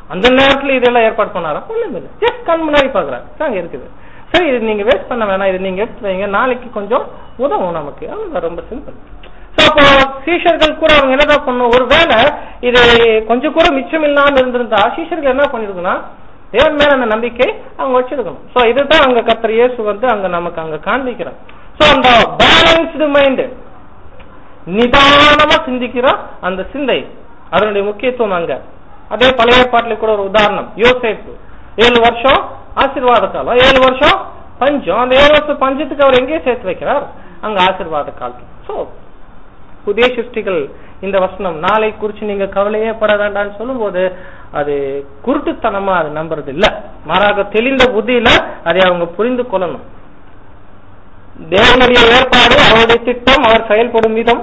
அந்த நேரத்துல இதெல்லாம் ஏற்பாடு பண்ணாரா? ஒண்ணுமே இல்லை. ஜஸ்ட் கண் முன்னாடி பாக்குறாரு, அங்க இருக்குது. சரி, இது நீங்க வேஸ்ட் பண்ண வேணாம், இது நீங்க எடுத்து வைங்க, நாளைக்கு கொஞ்சம் உதவும் நமக்கு. அவ்வளவுதான், ரொம்ப சிம்பிள். அப்போ சீஷர்கள் கூட அவங்க என்னதான் பண்ணும், ஒருவேளை இது கொஞ்சம் கூட மிச்சம் இல்லாம இருந்திருந்தா சீஷர்கள் என்ன பண்ணிருக்குன்னா தேவன் மேல அந்த நம்பிக்கை அவங்க வச்சிருக்கணும். சோ இதுதான் அங்க கர்த்தர் இயேசு அங்க நமக்கு அங்க காண்பிக்கிறார். சோ அந்த பேலன்ஸ்டு மைண்ட், நிதானமா சிந்திக்கிற அந்த சிந்தை, அதனுடைய முக்கியத்துவம் அங்க. அதே பழைய ஏற்பாட்டில கூட ஒரு உதாரணம், யோசேப்பு 7 வருஷம் ஆசீர்வாத காலம், 7 வருஷம் பஞ்சம். அந்த 7 வருஷம் பஞ்சத்துக்கு அவர் எங்கேயே சேர்த்து வைக்கிறார், அங்க ஆசீர்வாத காலம். சோ புதிய சிருஷ்டிகள் இந்த வசனம் நாளை குறிச்சு நீங்க கவலையே பட வேண்டாம்னு சொல்லும் போது அது குருட்டுத்தனமா அது நம்புறது இல்ல, மாறாக தெளிந்த புத்தியில அதை அவங்க புரிந்து கொள்ளணும். தேவனுடைய ஏற்பாடு, அவருடைய திட்டம், அவர் செயல்படும் விதம்,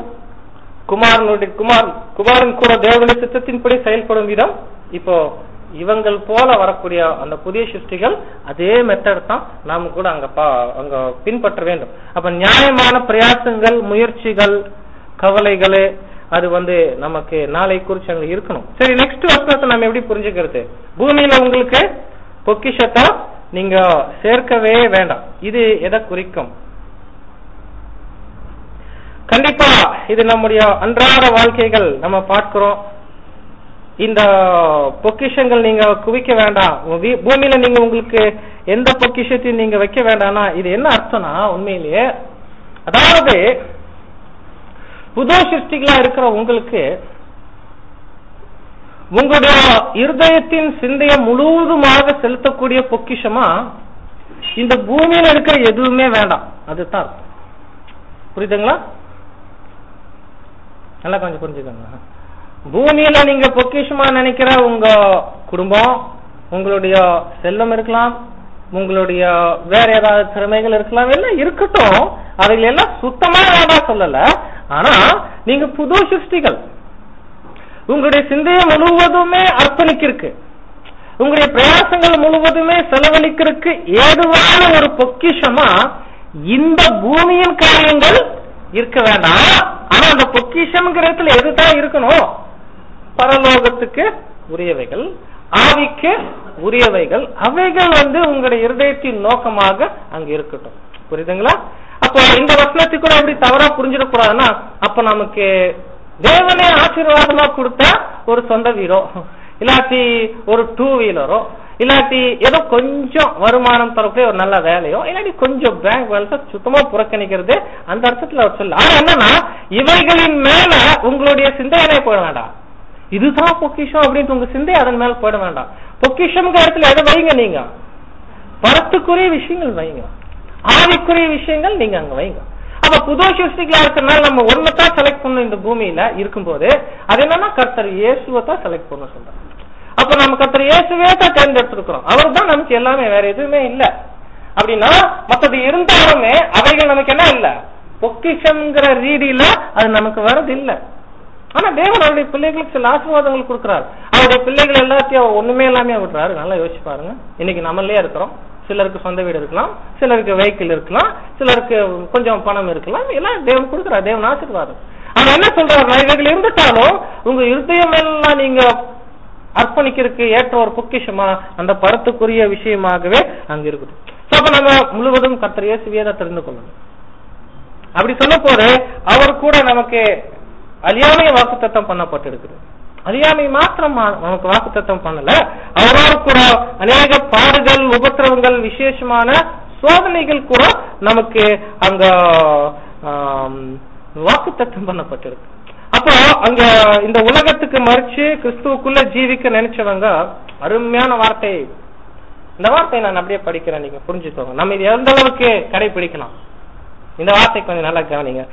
குமாரன் கூட தேவனுடைய சித்தத்தின்படி செயல்படும் விதம். இப்போ இவங்கள் போல வரக்கூடிய அந்த புதிய சிருஷ்டிகள் அதே மெத்தட் தான் நாம கூட அங்க பின்பற்ற வேண்டும். அப்ப நியாயமான பிரயாசங்கள், முயற்சிகள், கவலைகளே அது நமக்கு நாளை குறிச்சு அங்க இருக்கணும். சரி, நெக்ஸ்ட் வசனத்தை நம்ம எப்படி புரிஞ்சுக்கிறது? பூமியில உங்களுக்கு பொக்கிஷத்தை நீங்க சேர்க்கவே வேண்டாம். இது எதை குறிக்கும்? கண்டிப்பா இது நம்முடைய அன்றாட வாழ்க்கைகள் நம்ம பார்க்கிறோம். இந்த பொக்கிஷங்கள் நீங்க குவிக்க வேண்டாம், பூமியில நீங்க உங்களுக்கு எந்த பொக்கிஷத்தையும் நீங்க வைக்க வேண்டாம்னா இது என்ன அர்த்தம்னா, உண்மையிலேயே அதாவது புது சிருஷ்டிகளா இருக்கிற உங்களுக்கு உங்களுடைய இருதயத்தின் சிந்தையை முழுவதுமாக செலுத்தக்கூடிய பொக்கிஷமா இந்த பூமியில இருக்கிற எதுவுமே வேண்டாம். அதுதான் புரியுதுங்களா? நல்லா கொஞ்சம் புரிஞ்சுக்கோங்க. பூமியில நீங்க பொக்கிஷமா நினைக்கிற உங்க குடும்பம், உங்களுடைய செல்லம் இருக்கலாம், உங்களுடைய வேற ஏதாவது திறமைகள் இருக்கலாம், எல்லாம் இருக்கட்டும், அதுல எல்லாம் சுத்தமா வேண்டாம் சொல்லல. ஆனா நீங்க புது சிருஷ்டிகள், உங்களுடைய சிந்தையை முழுவதுமே அர்ப்பணிக்கிறதுக்கு, உங்களுடைய பிரயாசங்கள் முழுவதுமே செலவழிக்கிறதுக்கு ஏதுவான ஒரு பொக்கிஷமா இந்த பூமியின் காரியங்கள் இருக்க வேண்டாம். ஆனா அந்த பொக்கிஷம்ங்கிறதுல எதுதான் இருக்கணும்? பரலோகத்துக்கு உரியவைகள், ஆவிக்கு உரியவைகள், அவைகள் உங்களுடைய இருதயத்தின் நோக்கமாக அங்க இருக்கட்டும். புரியுதுங்களா? அப்போ இந்த வசனத்தை கூட எப்படி தவறா புரிஞ்சிடக்கூடாதுன்னா, அப்ப நமக்கு தேவனே ஆசீர்வாதமா கொடுத்த ஒரு சொந்த வீடோ, இல்லாட்டி ஒரு 2 வீலரோ, இல்லாட்டி ஏதோ கொஞ்சம் வருமானம் தரக்கூடிய ஒரு நல்ல வேலையோ, இல்லாட்டி கொஞ்சம் பேங்க் பேலன்ஸ் சுத்தமா புறக்கணிக்கிறது, அந்த அர்த்தத்துல அவர் சொல்ல. ஆனா என்னன்னா, இவைகளின் மேல உங்களுடைய சிந்தையனே போயிட வேண்டாம். இதுதான் பொக்கிஷம் அப்படின்னு உங்க சிந்தை அதன் மேல போயிட வேண்டாம். பொக்கிஷம் இடத்துல எதை வைங்க? நீங்க பரத்துக்குரிய விஷயங்கள் வைங்க, ஆவிக்குரிய விஷயங்கள் நீங்க அங்க வைங்க. அப்ப புது சிருஷ்டிகளா இருக்கிறதுனால நம்ம ஒன்னதான் செலக்ட் பண்ணணும் இந்த பூமியில இருக்கும்போது. அது என்னன்னா கர்த்தர் இயேசுவை தான் செலக்ட் பண்ண சொல்றாங்க. அப்ப நம்ம கர்த்தர் இயேசுவே தான் தேர்ந்தெடுத்திருக்கிறோம். அவர் தான் நமக்கு எல்லாமே, வேற எதுவுமே இல்ல. அப்படின்னா மற்றது இருந்தாலுமே அவைகள் நமக்கு என்ன இல்ல, பொக்கிஷம்ங்கிற ரீதியில அது நமக்கு வரது இல்ல. ஆனா தேவன் அவருடைய பிள்ளைகளுக்கு சில ஆசீர்வாதங்கள் கொடுக்கிறார். அவருடைய பிள்ளைகள் எல்லாத்தையும் அவர் ஒண்ணுமே எல்லாமே விடுறாரு. நல்லா யோசிச்சு பாருங்க. இன்னைக்கு நம்மளே இருக்கிறோம். சிலருக்கு சொந்த வீடு இருக்கலாம், சிலருக்கு வெஹிக்கிள் இருக்கலாம், சிலருக்கு கொஞ்சம் பணம் இருக்கலாம், எல்லாம் தேவன் கொடுக்கிறார். தேவன் ஆசீர்வாதம். ஆனா என்ன சொல்றாரு, இவைகள் இருந்துட்டாலும் உங்க இருதயம் எல்லாம் நீங்க அர்ப்பணிக்கிறதுக்கு ஏற்ற ஒரு பொக்கிஷமா அந்த பரத்துக்குரிய விஷயமாகவே அங்க இருக்கட்டும். அப்ப நம்ம முழுவதும் கர்த்தர் இயேசுவே தான் தெரிந்து கொள்ளணும். அப்படி சொல்ல போது அவர் கூட நமக்கு அழியாமைய வாக்குத்தத்தம் பண்ணப்பட்டிருக்குது. அழியாமை மாத்திரம் நமக்கு வாக்குத்தத்தம் பண்ணல, அவரோடு கூட அநேக பாடுகள், உபத்திரவங்கள், விசேஷமான சோதனைகள் கூட நமக்கு அங்க வாக்குத்தத்தம் பண்ணப்பட்டிருக்கு. அப்போ அங்க இந்த உலகத்துக்கு மறிச்சு கிறிஸ்துவுக்குள்ள ஜீவிக்க நினைச்சவங்க அருமையான வார்த்தை. இந்த வார்த்தையை நான் அப்படியே படிக்கிறேன், நீங்க புரிஞ்சுக்கோங்க. நம்ம இது எந்த அளவுக்கு கடைபிடிக்கலாம், இந்த வார்த்தை கொஞ்சம் நல்லா கவனிங்க.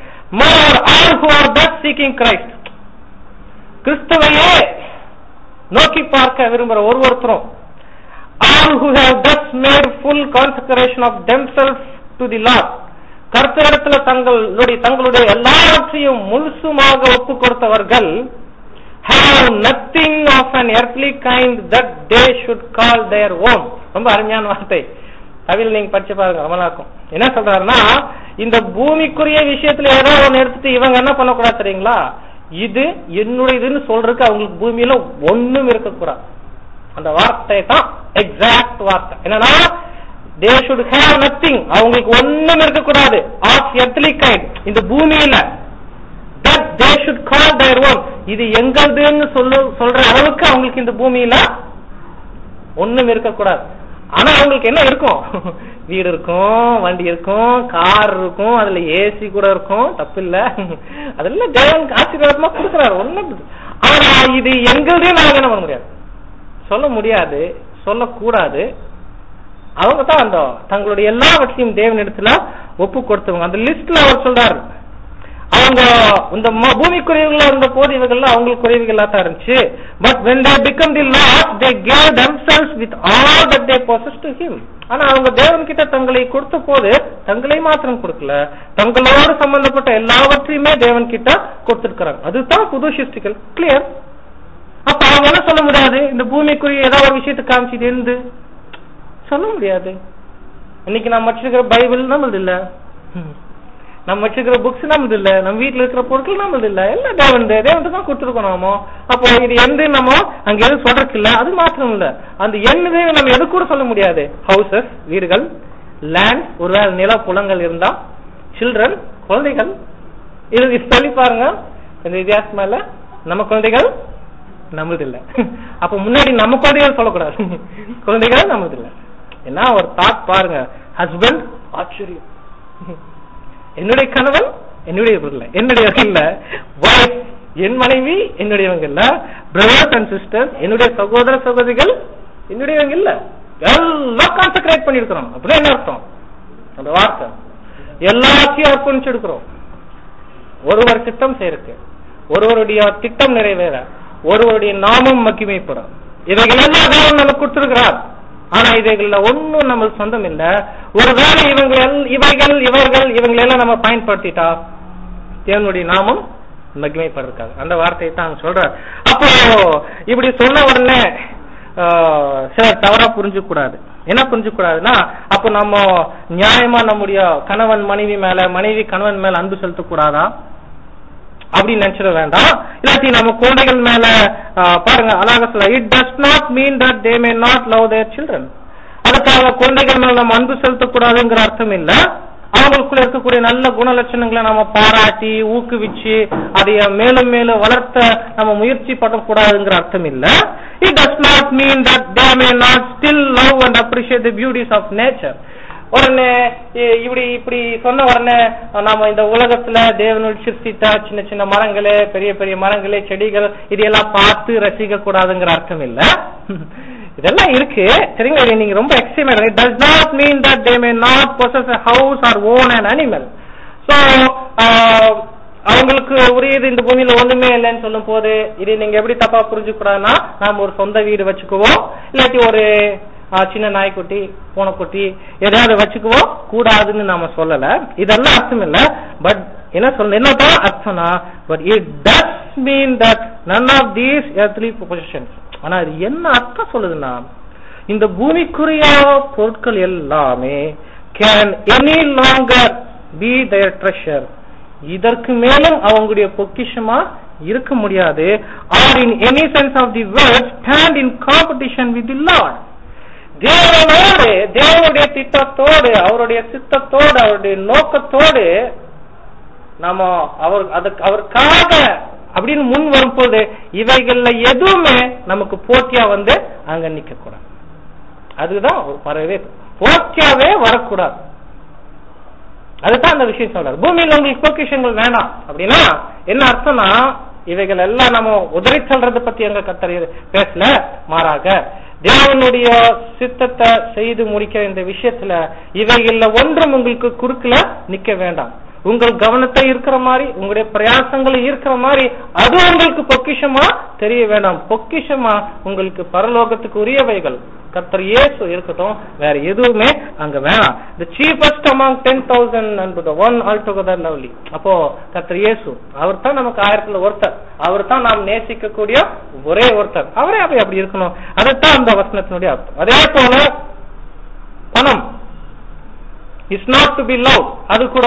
கிறிஸ்துவையே நோக்கி பார்க்க விரும்புற ஒருத்தரும், all who have thus made full consecration of themselves to the Lord, கர்த்தரிடத்துல தங்களுடைய எல்லாவற்றையும் முழுசுமாக ஒப்பு கொடுத்தவர்கள், have nothing of an earthly kind that they should call their own. ரொம்ப அருமையான வார்த்தை. தமிழ் நீங்க படிச்சு பாருங்க, ரொம்ப இருக்கும். என்ன சொல்றாருன்னா, இந்த பூமிக்குரிய விஷயத்துல ஏதோ ஒன்னு எடுத்துட்டு இவங்க என்ன பண்ணக்கூடாது தெரியுங்களா, இது என்னுடைய இதுன்னு சொல்றதுக்கு அவங்களுக்கு பூமியில ஒண்ணும் இருக்கக்கூடாது. அந்த வார்த்தை தான் எக்ஸாக்ட் வார்த்தை. என்னன்னா they should have nothing, அவங்களுக்கு ஒண்ணும் இருக்கக்கூடாது, of earthly kind, இந்த பூமியில, that they should call their own, இது எங்களுதுன்னு சொல்ற அளவுக்கு அவங்களுக்கு இந்த பூமியில ஒண்ணும் இருக்கக்கூடாது. ஆனா அவங்களுக்கு என்ன இருக்கும்? வீடு இருக்கும், வண்டி இருக்கும், கார் இருக்கும், அதுல ஏசி கூட இருக்கும், தப்பு இல்ல, அதெல்லாம் தேவன் ஆசீர்வாதமா கொடுக்குறாரு, ஒண்ணும். ஆனா இது எங்களுதே நாங்க என்ன பண்ண முடியாது, சொல்ல முடியாது, சொல்லக்கூடாது. அவங்க தான் அந்த தங்களுடைய எல்லாவற்றையும் தேவன் இடத்துல ஒப்பு கொடுத்தவங்க. அந்த லிஸ்ட்ல அவர் சொல்றாரு, அவங்க இந்த பூமிக்குரியவர்களா இருந்த போது இவர்கள் அவங்களுக்கு குறைவுகளா தான் இருந்துச்சு. But when they become the Lord, they gave themselves with all that they possessed to him. ஆனா அவங்க தேவன் கிட்ட தங்களை கொடுத்த போது தங்களை மாத்திரம் கொடுக்கல, தங்களோடு சம்பந்தப்பட்ட எல்லாவற்றையுமே தேவன் கிட்ட கொடுத்திருக்கிறாங்க. அதுதான் புது சிருஷ்டிகள். கிளியர். அப்ப அவங்க என்ன சொல்ல முடியாது, இந்த பூமிக்குரிய ஏதாவது ஒரு விஷயத்தை காமிச்சு இருந்து சொல்ல முடியாது. இன்னைக்கு நம்ம வச்சிருக்கிற பைபிள் நம்மளது இல்ல, நம்ம வச்சிருக்கிற புக்ஸ் நம்மளது இல்ல, நம்ம வீட்டுல இருக்கிற பொருட்கள் நம்மளது இல்ல, எல்லாம் தேவன் தான் கொடுத்துருக்கோம் நாமோ. அப்போ இது எந்த நம்ம அங்க எதுவும் சொல்றதுக்கு இல்ல, அது மாத்திரம் இல்ல, அந்த எண்ணு நம்ம எது கூட சொல்ல முடியாது. ஹவுசஸ், வீடுகள், லேண்ட், ஒருவேளை நில புலங்கள் இருந்தா, சில்ட்ரன், குழந்தைகள், இது சொல்லி பாருங்க இந்த வித்தியாசமா இல்ல. நம்ம குழந்தைகள் நம்மளது இல்ல, அப்ப முன்னாடி நம்ம குழந்தைகள் சொல்லக்கூடாது, குழந்தைகள் நம்மளது இல்ல. என்ன ஒரு தாட் பாருங்க. ஹஸ்பண்ட், ஆச்சரியம், என்னுடைய கணவன் என்னுடையவங்க இல்ல, என்னுடையவங்க இல்ல. வைஃப், என் மனைவி என்னுடையவங்க இல்ல. பிரதர்ஸ் அண்ட் சிஸ்டர்ஸ், என்னுடைய சகோதர சகோதரிகள் என்னுடையவங்க இல்ல. எல்லாம் கான்சென்ட்ரேட் பண்ணிருக்கிறோம். அப்படின்னா என்ன அர்த்தம்? அந்த வார்த்தை எல்லாத்தையும் அர்ப்பணிச்சு எடுக்கிறோம். ஒருவர் திட்டம் செய்யறதுக்கு, ஒருவருடைய திட்டம் நிறைவேற, ஒருவருடைய நாமம் மகிமைப்படும். இவைகள் எல்லாம் தேவன் நமக்கு கொடுத்திருக்கிறார். ஆனா இவைகள்ல ஒன்னும் நம்ம சொந்தம் இல்ல. ஒருவேளை இவங்களெல்லாம் நம்ம பயன்படுத்திட்டா தேவனுடைய நாமம் மகிமைப்படுறதுக்காக அந்த வார்த்தையை தான் சொல்றார். அப்போ இப்படி சொன்ன உடனே சிலர் தவறா புரிஞ்சு கூடாது. என்ன புரிஞ்சு கூடாதுன்னா, அப்ப நம்ம நியாயமா நம்முடைய கணவன் மனைவி மேல, மனைவி கணவன் மேல அன்பு செலுத்தக்கூடாதா அப்படின்னு நினைச்சிட வேண்டாம். இல்லாட்டி நம்ம குழந்தைகள் மேல பாருங்க அழகா சொல்ல, it does not mean that they may not love their children. அதுக்காக குழந்தைகள் மேல நம்ம அன்பு செலுத்தக்கூடாதுங்கிற அர்த்தம் இல்ல. அவங்களுக்குள்ள இருக்கக்கூடிய நல்ல குணலட்சணங்களை நம்ம பாராட்டி ஊக்குவிச்சு அதைய மேலும் மேலும் வளர்த்த நம்ம முயற்சி பண்ணக்கூடாதுங்கிற அர்த்தம் இல்ல. It does not mean that they may not still love and appreciate the beauties of nature. உடனே இப்படி சொன்ன உடனே நாம இந்த உலகத்துல தேவனுடைய சிருஷ்டித்த சின்ன சின்ன மரங்களே, பெரிய பெரிய மரங்களே, செடிகள், இதையெல்லாம் பார்த்து ரசிக்க கூடாதுங்கிற அர்த்தம் இல்ல. இதெல்லாம் இருக்கு சரிங்களா. நீங்க ரொம்ப எக்ஸ்ட்ரீம். It does not mean that they may not possess a house or own an animal. So அவங்களுக்கு உரியது இந்த பூமியில ஒண்ணுமே இல்லைன்னு சொல்லும் போது இதை நீங்க எப்படி தப்பா புரிஞ்சுக்கூடாதுன்னா, நாம ஒரு சொந்த வீடு வச்சுக்குவோம், இல்லாட்டி ஒரு சின்ன நாய்க்குட்டி, பூனைக்குட்டி எதாவது வச்சுக்குவோம் கூடாதுன்னு நாம சொல்லல. இதெல்லாம் அர்த்தம் இல்ல. பட் என்னதான் அர்த்தம்னா, but it does mean that none of these earthly possessions. ஆனா இது என்ன அர்த்தம் சொல்லுதுன்னா, இந்த பூமிக்குரிய பொருட்கள் எல்லாமே can any longer be their treasure. இதற்கு மேலும் அவங்களுடைய பொக்கிஷமா இருக்க முடியாது. or in any sense of the word stand in competition with the Lord. தேவனோடு, தேவனுடைய திட்டத்தோடு, அவருடைய சித்தத்தோடு, அவருடைய நோக்கத்தோடு நாம அவருக்காக அப்படின்னு முன் வரும்போது இவைகள்ல எதுவுமே நமக்கு போட்டியா வந்து அங்க நிக்க கூடாது. அதுதான் ஒரு பறவை போட்டியாவே வரக்கூடாது. அதுதான் அந்த விஷயம் சொல்றாரு. பூமியில உங்களுக்கு பொக்கிஷங்கள் வேணாம் அப்படின்னா என்ன அர்த்தம்னா, இவைகள் எல்லாம் நம்ம உதறி சொல்றதை பத்தி எங்க கத்தர் பேசல. மாறாக தேவனுடைய சித்தத்தை செய்து முடிக்கிற இந்த விஷயத்துல இவைகள்ல ஒன்றும் உங்களுக்கு குறுக்கல நிக்க வேண்டாம். உங்கள் கவனத்தை இருக்கிற மாதிரி, உங்களுடைய பிரயாசங்களை இருக்கிற மாதிரி அது உங்களுக்கு பொக்கிஷமா தெரிய வேண்டாம். பொக்கிஷமா உங்களுக்கு பரலோகத்துக்கு உரியவைகள் கர்த்தர் இயேசு இருக்கட்டும், வேற எதுவுமே அங்க வேணாம். the cheapest among 10,000 and the one altogether lovely. அப்போ கர்த்தர் இயேசு அவர் தான் நமக்கு 1000ல ஒருத்தர், அவர் தான் நாம் நேசிக்க கூடிய ஒரே ஒருத்தர், அவரே அப்படி இருக்கணும். அதைத்தான் அந்த வசனத்தினுடைய அர்த்தம். அதே போல பணம் is not to be love. அது கூட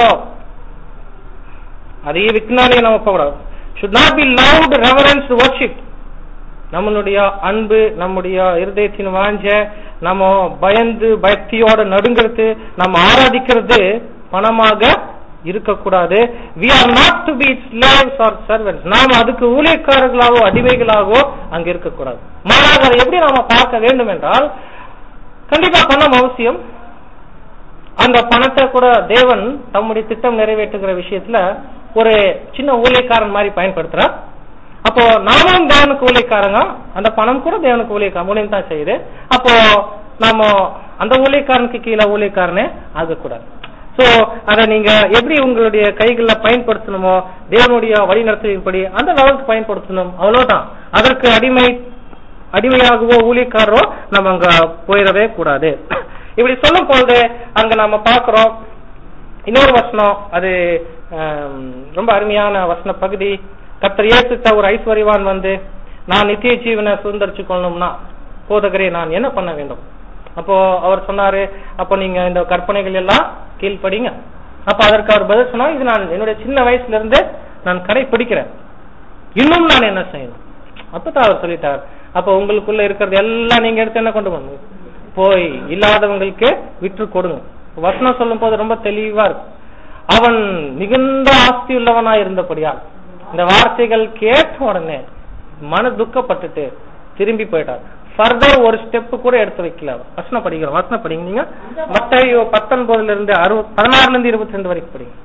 அதையே விக்னாலே நம்ம போகக்கூடாது. should not be loved, reverenced, worshipped. நம்மளுடைய அன்பு, நம்முடைய இருதயத்தின் வாஞ்ச, நம்ம பயந்து பயக்தியோட நடுங்கிறது, நம்ம ஆராதிக்கிறது பணமாக இருக்கக்கூடாது. we are not to be slaves or servants. நாம் அதுக்கு ஊழியக்காரர்களாகவோ அடிமைகளாகவோ அங்க இருக்கக்கூடாது. மாறாக அதை எப்படி நாம பார்க்க வேண்டும் என்றால், கண்டிப்பா பணம் அவசியம். அந்த பணத்தை கூட தேவன் தம்முடைய திட்டம் நிறைவேற்றுகிற விஷயத்துல ஒரு சின்ன ஊழியக்காரன் மாதிரி பயன்படுத்துறார். அப்போ நாமும் தேவனுக்கு ஊழியக்காரங்க, அந்த பணம் கூட தேவனுக்கு ஊழியம் தான் செய்யுது. அப்போ நாம அந்த ஊழியக்காரனுக்கு கீழே ஊழியக்காரனே ஆகக்கூடாது. சோ அதை நீங்க எப்படி உங்களுடைய கைகள்ல பயன்படுத்தணுமோ, தேவனுடைய வழிநடத்தின்படி அந்த லெவலுக்கு பயன்படுத்தணும், அவ்வளவுதான். அதற்கு அடிமையாகவோ ஊழியக்காரரோ நம்ம அங்க போயிடவே கூடாது. இப்படி சொல்லும் பொழுது அங்க நம்ம பாக்குறோம் இன்னொரு வசனம், அது ரொம்ப அருமையான வசன பகுதி. கர்த்தர் இயேசுட்ட ஒரு ஐஸ்வர்யவான் வந்து, நான் நித்திய ஜீவனை சுதந்திரிச்சு கொள்ளணும்னா போதகரே நான் என்ன பண்ண வேண்டும்? அப்போ அவர் சொன்னாரு, அப்போ நீங்க இந்த கற்பனைகள் எல்லாம் கீழ்படிங்க. அப்ப அதற்கு அவர் பதில் சொன்னா, இது நான் என்னுடைய சின்ன வயசுல இருந்து நான் கடைபிடிக்கிறேன், இன்னும் நான் என்ன செய்யணும்? அப்பதான் அவர் சொல்லிட்டார், அப்ப உங்களுக்குள்ள இருக்கிறது எல்லாம் நீங்க எடுத்து என்ன கொண்டு போகணும்? போய் இல்லாதவங்களுக்கு விற்று கொடுங்க. வசனம் சொல்லும் போது ரொம்ப தெளிவா இருக்கு. அவன் மிகுந்த ஆஸ்தி உள்ளவனா இருந்தபடியால் இந்த வார்த்தைகள் கேட்ட உடனே மன துக்கப்பட்டுட்டு திரும்பி போயிட்டார். ஃபர்தர் ஒரு ஸ்டெப் கூட எடுத்து வைக்கல. வசனம் படிக்கிறோம், வசனம் படிங்க நீங்க. மத்தேயு 19:16-22 வரைக்கும் படிங்க.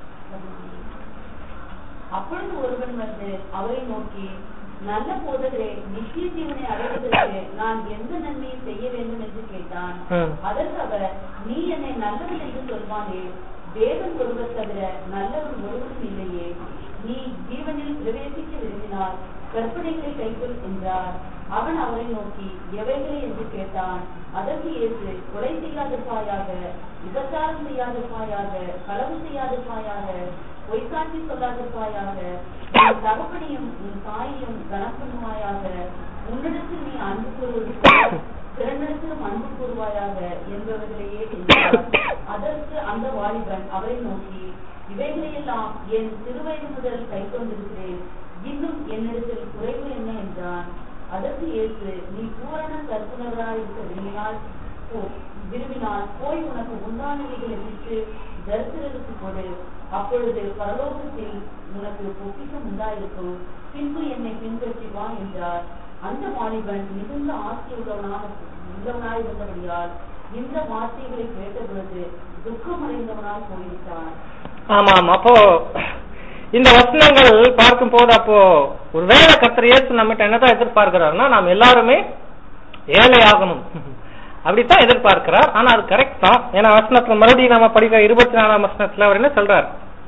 அப்பொழுது ஒருவன் வந்து அவரை நோக்கி, நல்ல போதகரே, நித்திய ஜீவனை அடைவதற்கு நான் எந்த நன்மையை செய்ய வேண்டும் என்று கேட்டான். அதற்கு அவர், நீ என்னை நல்லவன் என்று சொல்வானே, தேவன் ஒருவர் தவிர நல்லவன் ஒருவரும் இல்லையே. நீ ஜீவனில் பிரவேசிக்க விரும்பினால் கற்பனைகளை கைக்கொள் என்றார். அவன் அவரை நோக்கி, எவைகளை என்று கேட்டான். அதற்கு இயேசு, கொலை செய்யாதிருப்பாயாக, விபச்சாரம் செய்யாதிருப்பாயாக, களவு செய்யாதிருப்பாயாக, பொய்சாட்சி சொல்லாதிருப்பாயாக, உன் தகப்பனையும் உன் தாயையும் கனம் பண்ணுவாயாக, உன்னிடத்தில் நீ அன்பு கூறுவது பிறனிடத்திலும் அன்பு கூறுவாயாக என்பவர்களையே என்றார். அதற்கு அந்த வாலிபன் அவரை நோக்கி, இவைகளையெல்லாம் என் சிறுவயது முதல் கை கொண்டிருக்கிறேன், இன்னும் என்னிடத்தில் குறைவு என்ன என்றான். அதற்கு இயேசு, நீ பூரண கற்புணராயிருக்க விரும்பினால் போய் உனக்கு உண்டானவைகளை விற்று தரித்திரருக்கு கொடு, அப்பொழுது பரலோகத்தில் உனக்கு பொக்கிஷம் உண்டாயிருக்கும், பின்பு என்னை பின்பற்றி வா என்றார். அந்த வாலிபன் மிகுந்த ஆசை உள்ளவனாயிருந்தபடியால் இந்த வார்த்தைகளை கேட்ட பொழுது துக்கம் அடைந்தவனாய் போயிருந்தான்.
ஆமாம். அப்போ இந்த வசனங்கள் பார்க்கும் போது, அப்போ ஒருவேளை கர்த்தர் இயேசு நம்மகிட்ட என்னதான் எதிர்பார்க்கிறாருன்னா, நாம் எல்லாருமே ஏழை ஆகணும் அப்படித்தான் எதிர்பார்க்கிறார். ஆனா அது கரெக்ட் தான். ஏன்னா வசனத்துல மறுபடியும் நம்ம படிக்கிற 24ஆம் வசனத்துல அவர் என்ன சொல்றார்?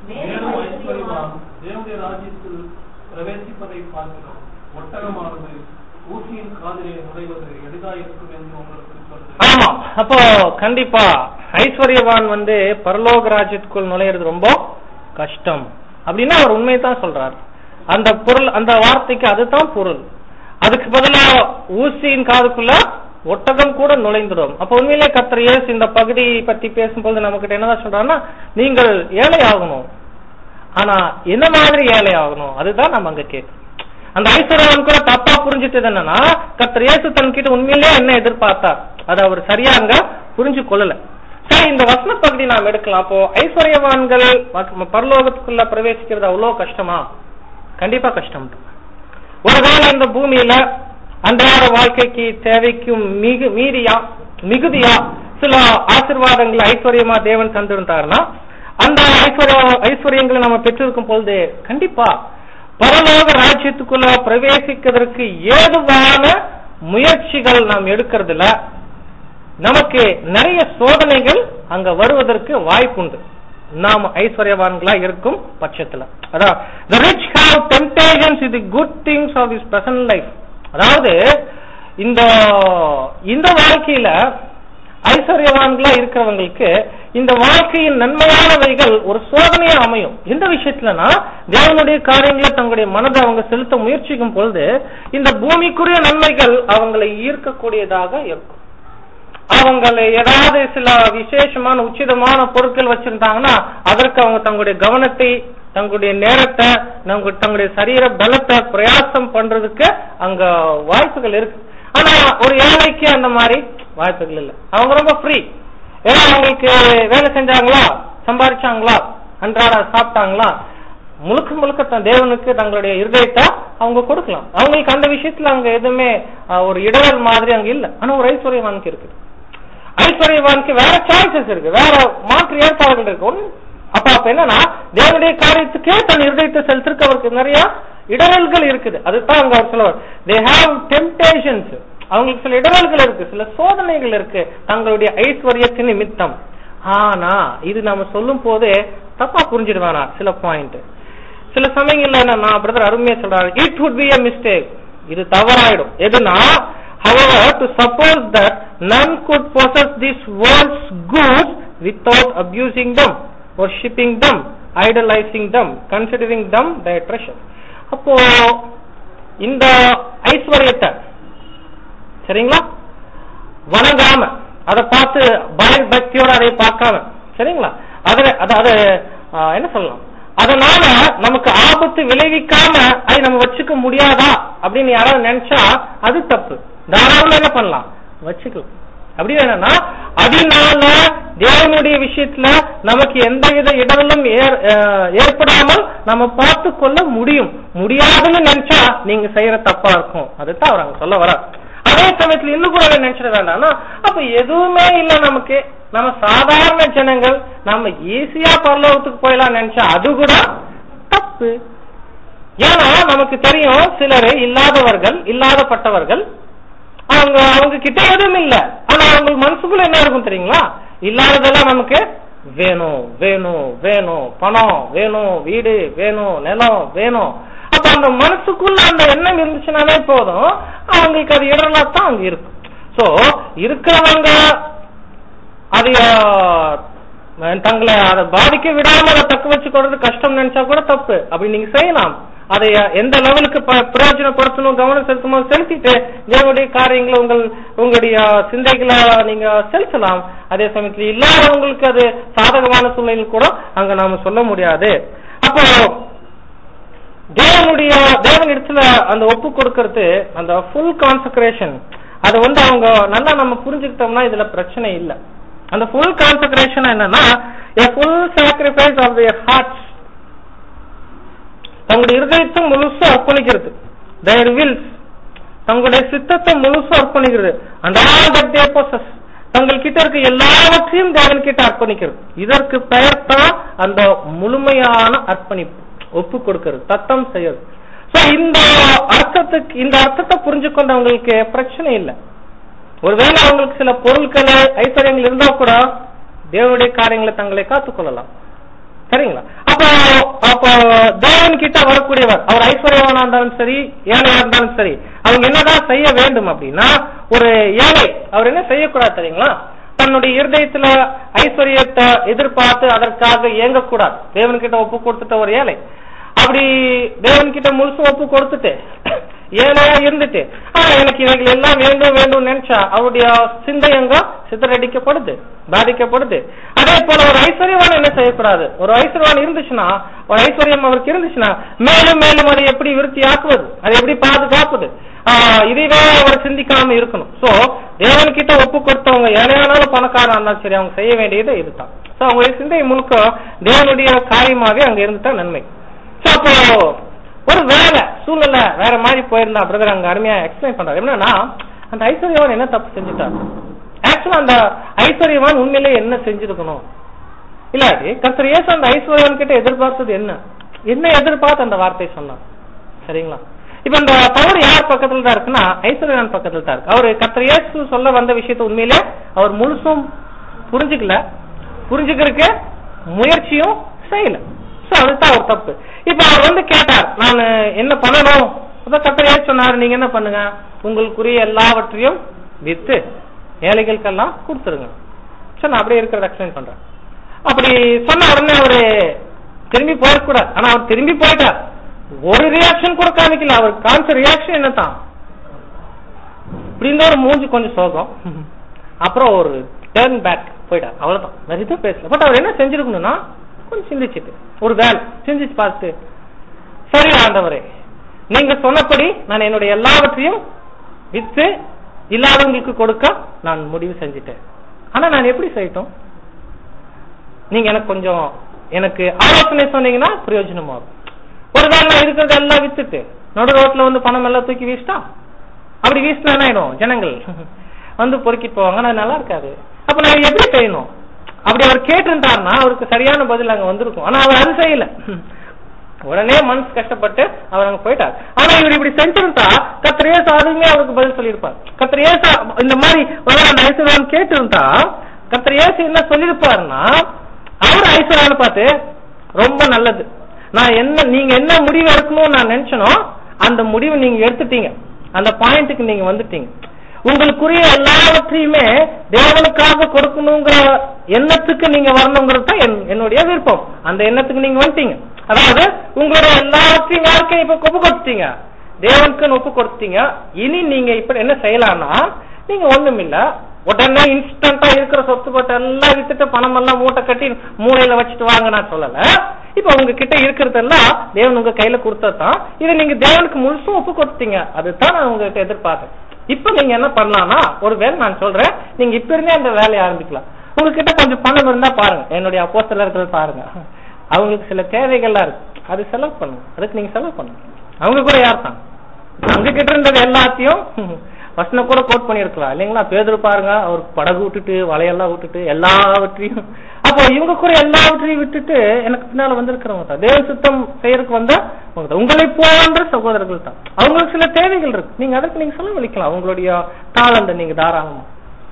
தேவனுடைய ராஜ்யத்தில் பிரவேசிப்பதை பார்க்கிறோம், ஒட்டகமானது ஊசியின் காதிலே நுழைவது எளிதாயிருக்கும் என்று உங்களுக்கு சொல்றேன்.
ஆமா. அப்போ கண்டிப்பா ஐஸ்வர்யவான் வந்து பரலோக ராஜ்யத்துக்குள் நுழையிறது ரொம்ப கஷ்டம் அப்படின்னா அவர் உண்மையைத்தான் சொல்றார். அந்த பொருள், அந்த வார்த்தைக்கு அதுதான் பொருள். அதுக்கு பதிலா ஊசியின் காதுக்குள்ள ஒட்டகம் கூட நுழைந்துடும். அப்ப உண்மையிலே கர்த்தர் இயேசு இந்த பகுதி பத்தி பேசும்போது நமக்கிட்ட என்னதான் சொல்றாருன்னா, நீங்கள் ஏழை ஆகணும். ஆனா என்ன மாதிரி ஏழை ஆகணும் அதுதான் நம்ம அங்க கேட்கணும். அந்த ஐஸ்வர்யவான் கூட தப்பா புரிஞ்சுட்டது என்னன்னா, கர்த்தர் இயேசு தன்கிட்ட உண்மையிலேயே என்ன எதிர்பார்த்தார் அதை அவர் சரியா அங்க புரிஞ்சு கொள்ளல. சரி, இந்த வசன பகுதி நாம் எடுக்கலாம். அப்போ ஐஸ்வர்யவான்கள் பரலோகத்துக்குள்ள பிரவேசிக்கிறது அவ்வளவு கஷ்டமா? கண்டிப்பா கஷ்டம். ஒருவேளை இந்த பூமியில அன்றாட வாழ்க்கைக்கு தேவைக்கும் மிகுதியா சில ஆசீர்வாதங்களை ஐஸ்வர்யமா தேவன் தந்திருந்தாருன்னா, அந்த ஐஸ்வர்யங்களை நம்ம பெற்றிருக்கும் பொழுது கண்டிப்பா பரலோக ராஜ்யத்துக்குள்ள பிரவேசிக்கிறதுக்கு ஏதுவான முயற்சிகள் நாம் எடுக்கிறதுல நமக்கு நிறைய சோதனைகள் அங்க வருவதற்கு வாய்ப்புண்டு, நாம் ஐஸ்வர்யவான்களா இருக்கும் பட்சத்துல. அதான் the rich have temptations with the good things of his present life. அதாவது இந்த வாழ்க்கையில ஐஸ்வர்யவான்களா இருக்கிறவங்களுக்கு இந்த வாழ்க்கையின் நன்மையானவைகள் ஒரு சோதனையா அமையும். எந்த விஷயத்துலனா, தேவனுடைய காரியங்களை தங்களுடைய மனதை அவங்க செலுத்த முயற்சிக்கும் பொழுது இந்த பூமிக்குரிய நன்மைகள் அவங்களை ஈர்க்கக்கூடியதாக இருக்கும். அவங்களை ஏதாவது சில விசேஷமான உச்சிதமான பொருட்கள் வச்சிருந்தாங்கன்னா அதற்கு அவங்க தங்களுடைய கவனத்தை, தங்களுடைய நேரத்தை தங்களுடைய சரீர பலத்தை பிரயாசம் பண்றதுக்கு அங்க வாய்ப்புகள் இருக்கு. ஆனா ஒரு ஏழைக்கு அந்த மாதிரி வாய்ப்புகள் இல்லை. அவங்க ரொம்ப ஃப்ரீ. ஏன்னா அவங்களுக்கு வேலை செஞ்சாங்களா, சம்பாதிச்சாங்களா, அன்றாட சாப்பிட்டாங்களா, முழுக்க முழுக்க தேவனுக்கு தங்களுடைய இருதயத்தை அவங்க கொடுக்கலாம். அவங்களுக்கு அந்த விஷயத்துல அங்க எதுவுமே ஒரு இடரல் மாதிரி அங்க இல்ல. ஆனா ஒரு ஐஸ்வர்யவானுக்கு இருக்கு. ஐஸ்வர்யவானுக்கு வேற சாய்ஸஸ் இருக்கு, வேற மாற்று ஏற்பாடுகள் இருக்கு. அப்ப என்னன்னா தேவனுடைய காரியத்துக்கே தன் இருதயத்தை செலுத்திருக்கு அவருக்கு நிறைய இடரல்கள் இருக்குது. அதுதான் அங்க அவர் சொல்லுவார், they have temptations. அவங்களுக்கு சில இடரல்கள் இருக்கு, சில சோதனைகள் இருக்கு தங்களுடைய ஐஸ்வர்யத்தின் நிமித்தம். ஆனா இது நம்ம சொல்லும் போதே தப்பா புரிஞ்சிடுவானா சில பாயிண்ட். சில சமயங்கள்ல என்ன பிரதர் அருமையா சொல்றாரு, it would be a mistake. இது தவறாயிடும். எதுனா however to suppose that none could possess this world's goods without abusing them, worshipping them, idolizing them, considering them their treasure. அப்போ இந்த ஐஸ்வர்யத்தை சரிங்களா வணங்காம, அதை பார்த்து பயபக்தியோட அதை பார்க்காம, சரிங்களா, அதாவது என்ன சொல்லலாம், அதனால நமக்கு ஆபத்து விளைவிக்காம அதை நம்ம வச்சுக்க முடியாதா அப்படின்னு யாராவது நினைச்சா அது தப்பு. தாராளமா என்ன பண்ணலாம், வச்சுக்கலாம். அப்படி என்னன்னா அதனால தேவனுடைய விஷயத்துல நமக்கு எந்தவித இடங்களும் ஏற்படாமல் நம்ம பார்த்து கொள்ள முடியாதுன்னு நினைச்சா நீங்க செய்யற தப்பா இருக்கும். அதுதான் அவர் அங்க சொல்ல வர. அதே சமயத்துல இன்னும் கூட நினைச்சிட வேண்டாம்னா, அப்ப எதுவுமே இல்ல நமக்கு, நம்ம சாதாரண ஜனங்கள் நம்ம ஈஸியா பரலோகத்துக்கு போயலாம் நினைச்சா அது கூட தப்பு. ஏன்னா நமக்கு தெரியும் சிலர் இல்லாதவர்கள், இல்லாதப்பட்டவர்கள், அவங்க கிட்ட எதுவும் இல்ல. ஆனா அவங்க மனசுக்குள்ள என்ன இருக்கும் தெரியுங்களா, இல்லாததெல்லாம் நமக்கு வேணும் வேணும் வேணும், பணம் வேணும், வீடு வேணும், நிலம் வேணும். அப்ப அந்த மனசுக்குள்ள அந்த எண்ணம் இருந்துச்சுனாலே போதும், அவங்களுக்கு அது இடரலா தான் அங்க இருக்கும். சோ இருக்கிறவங்க அது தங்களை அதை பாதிக்க விடாம அதை தக்க வச்சுக்கிறது கஷ்டம் நினைச்சா கூட தப்பு. அப்படி நீங்க செய்யலாம். அதை எந்த லெவலுக்கு பிரயோஜனப்படுத்தணும், கவனம் செலுத்தணும் செலுத்திட்டு தேவனுடைய காரியங்களை உங்களுடைய சிந்தைகளை நீங்க செலுத்தலாம். அதே சமயத்தில் இல்லாதவங்களுக்கு அது சாதகமான சூழ்நிலையில் கூட அங்க நாம சொல்ல முடியாது. அப்போ தேவன் இடத்துல அந்த ஒப்பு கொடுக்கறது, அந்த ஃபுல் கான்சக்ரேஷன், அதை அவங்க நல்லா நம்ம புரிஞ்சுக்கிட்டோம்னா இதுல பிரச்சனை இல்லை. அந்த ஃபுல் கான்சக்ரேஷன் என்னன்னா a full sacrifice of their hearts, தங்களுடைய இருதயத்தை முழுசா அர்ப்பணிக்கிறது, their wills, தங்களுடைய சித்தத்தை முழுசா அர்ப்பணிக்கிறது, and all that they possess, தங்கள் கிட்ட இருக்க எல்லாவற்றையும் தேவன் கிட்ட அர்ப்பணிக்கிறது. இதற்கு பெயர் தான் அந்த முழுமையான அர்ப்பணிப்பு, ஒப்பு கொடுக்கிறது, தத்தம் செய்யறது. இந்த அர்த்தத்தை புரிஞ்சு கொண்டவங்களுக்கு பிரச்சனை இல்லை. ஒருவேளை அவங்களுக்கு சில பொருட்கள் ஐஸ்வர்யங்கள் இருந்தா கூட தேவனுடைய காரியங்களை தங்களை காத்துக்கொள்ளலாம். சரிங்களா? அப்போ தேவன் கிட்ட வரக்கூடியவர், அவர் ஐஸ்வர்யவானா இருந்தாலும் சரி, ஏழையா இருந்தாலும் சரி, அவங்க என்னதான் செய்ய வேண்டும் அப்படின்னா, ஒரு ஏழை அவர் என்ன செய்யக்கூடாது தெரியுங்களா, தன்னுடைய இருதயத்துல ஐஸ்வர்யத்தை எதிர்பார்த்து அதற்காக இயங்கக்கூடாது. தேவன் கிட்ட ஒப்பு கொடுத்துட்ட ஒரு ஏழை அப்படி தேவன் கிட்ட முழுசும் ஒப்பு கொடுத்துட்டு ஏழையா இருந்துட்டு எனக்கு இவைகள் எல்லாம் வேண்டும் வேண்டும் நினைச்சா அவருடைய சிந்தை அங்க சிதறடிக்கப்படுது, பாதிக்கப்படுது. அதே போல ஒரு ஐஸ்வர்யவான் என்ன செய்யக்கூடாது, ஒரு ஐஸ்வர்யவான் இருந்துச்சுன்னா, ஒரு ஐஸ்வர்யம் அவருக்கு இருந்துச்சுன்னா மேலும் மேலும் அதை எப்படி விருத்தி ஆக்குவது, அதை எப்படி பாதுகாப்பது, இதுவே அவர் சிந்திக்காம இருக்கணும். சோ தேவன் கிட்ட ஒப்பு கொடுத்தவங்க ஏழையானாலும் பணக்காரன் இருந்தாலும் சரி, அவங்க செய்ய வேண்டியது இதுதான். சோ அவங்களுடைய சிந்தை முழுக்க தேவனுடைய காரியமாவே அங்க இருந்துட்டா நன்மை. சோ அப்போ ஒரு வேலை சூழ்நிலை வேற மாதிரி போயிருந்தா பிரதர் அங்க அருமையா எக்ஸ்பிளைன் பண்றாரு. என்னன்னா அந்த ஐஸ்வர்யவான் என்ன தப்பு செஞ்சுட்டாரு, ஆக்சுவலா அந்த ஐஸ்வர்யவான் உண்மையிலே என்ன செஞ்சிருக்கணும், இல்லாட்டி கர்த்தர் இயேசு அந்த ஐஸ்வர்யவான் கிட்ட எதிர்பார்த்தது என்ன எதிர்பார்த்து அந்த வார்த்தை சொன்னார். சரிங்களா? இப்ப இந்த தவறு யார் பக்கத்துல தான் இருக்குன்னா ஐஸ்வர்யவான் பக்கத்துல தான் இருக்கு. அவரு கர்த்தர் இயேசு சொல்ல வந்த விஷயத்தை உண்மையிலே அவர் முழுசும் புரிஞ்சுக்கிறதுக்கு முயற்சியும் செய்யல. அதுதான் ஒரு தப்பு. இப்ப அவர் கேட்டார், நான் என்ன பண்ணணும், கர்த்தர் இயேசு சொன்னாரு, நீங்க என்ன பண்ணுங்க, உங்களுக்குரிய எல்லாவற்றையும் வித்து ஏழைகளுக்கெல்லாம் கொடுத்துருங்க. சரி, நான் அப்படியே இருக்கிறத எக்ஸ்பிளைன் பண்றேன். அப்படி சொன்ன உடனே அவரு திரும்பி போயிடக்கூடாது. ஆனா அவர் திரும்பி போயிட்டார், ஒரு ரியாக்ஷன் கூட காமிக்கல. அவர் காமிச்ச ரியாக்ஷன் என்னதான், இப்படி இருந்தா ஒரு மூஞ்சி கொஞ்சம் சோகம், அப்புறம் ஒரு டர்ன் பேக் போயிட்டார். அவ்வளவுதான், வேற எதுவும் பேசல. பட் அவர் என்ன செஞ்சிருக்கணும்னா கொஞ்சம் சிந்திச்சுட்டு, ஒரு வேலை சிந்திச்சு பார்த்துட்டு, சரி ஆண்டவரே, நீங்க சொன்னபடி நான் என்னுடைய எல்லாவற்றையும் வித்து இல்லாதவங்களுக்கு கொடுக்க நான் முடிவு செஞ்சுட்டேன். ஆனா நான் எப்படி செய்யட்டும்? நீங்க எனக்கு ஆலோசனை சொன்னீங்கன்னா பிரயோஜனமா இருக்கும். ஒருவேளை நான் இருக்கிறத எல்லாம் வித்துட்டு நடு ரோட்ல வந்து பணம் எல்லாம் தூக்கி வீசிட்டா, அப்படி வீசினா என்ன ஆயிடும்? ஜனங்கள் வந்து பொறுக்கிட்டு போவாங்க, அது நல்லா இருக்காது. அப்ப நான் எப்படி செய்யணும்? அப்படி அவர் கேட்டிருந்தாருன்னா அவருக்கு சரியான பதில் அங்க வந்திருக்கும். ஆனா அவர் அது செய்யல. உடனே மனசு கஷ்டப்பட்டு அவர் அங்க போயிட்டார். ஆனா இவர் இப்படி செஞ்சிருந்தா கர்த்தர் இயேசு அதுவுமே அவருக்கு பதில் சொல்லியிருப்பார். கர்த்தர் இயேசு இந்த மாதிரி ஐஸ்வர்யான் கேட்டிருந்தா கர்த்தர் இயேசு என்ன சொல்லியிருப்பாருன்னா, அவர் ஐஸ்வர்யாவை பார்த்து ரொம்ப நல்லது, நீங்க என்ன முடிவு எடுக்கணும்னு நான் நினைச்சனோ அந்த முடிவு நீங்க எடுத்துட்டீங்க, அந்த பாயிண்ட்டுக்கு நீங்க வந்துட்டீங்க. உங்களுக்குரிய எல்லாவற்றையுமே தேவனுக்காக கொடுக்கணுங்கிற எண்ணத்துக்கு நீங்க வரணுங்கிறது தான் என்னுடைய விருப்பம். அந்த எண்ணத்துக்கு நீங்க வந்துட்டீங்க. அதாவது உங்களுடைய எல்லாவற்றையும் யாருக்கும் இப்ப ஒப்பு கொடுத்தீங்க, தேவனுக்குன்னு ஒப்பு கொடுத்தீங்க. இனி நீங்க இப்ப என்ன செய்யலாம்னா, நீங்க ஒண்ணும் இல்ல, உடனே இன்ஸ்டன்டா இருக்கிற சொத்து பட்டு எல்லாம் வித்துட்டு பணம் எல்லாம் மூட்டை கட்டி மூளையில வச்சுட்டு வாங்க நான் சொல்லல. இப்ப உங்ககிட்ட இருக்கிறதெல்லாம் தேவன் உங்க கையில கொடுத்ததான், இதை நீங்க தேவனுக்கு முழுசும் ஒப்பு கொடுத்தீங்க. அதுதான் நான் உங்ககிட்ட எதிர்பார்த்தேன். இப்ப நீங்க என்ன பண்ணலாம்னா, ஒரு வேலை நான் சொல்றேன், நீங்க இப்ப இருந்தே அந்த வேலையை ஆரம்பிக்கலாம். உங்ககிட்ட கொஞ்சம் பணம் இருந்தா பாருங்க, என்னுடைய அப்போஸ்தலர்கள் பாருங்க, அவங்களுக்கு சில தேவைகள்லாம் இருக்கு, அது செலவு பண்ணுங்க. அதுக்கு நீங்க செலவு பண்ணுங்க. அவங்க கூட யார் தான் அவங்க கிட்ட இருந்தது எல்லாத்தையும் வசனம் கூட கோட் பண்ணிருக்கலாம் இல்லைங்களா? பேதுரு பாருங்க, அவர் படகு விட்டுட்டு வலையெல்லாம் விட்டுட்டு எல்லாவற்றையும், அப்போ இவங்க கூட எல்லாவற்றையும் விட்டுட்டு எனக்கு பின்னால வந்திருக்கிறவங்க தான், தேவ சுத்தம் செய்யறதுக்கு வந்தா உங்களை போன்ற சகோதரர்கள் தான். அவங்களுக்கு சில தேவைகள் இருக்கு, நீங்க அதுக்கு நீங்க செலவழிக்கலாம் அவங்களுடைய தாளந்த நீங்க தாராளமா.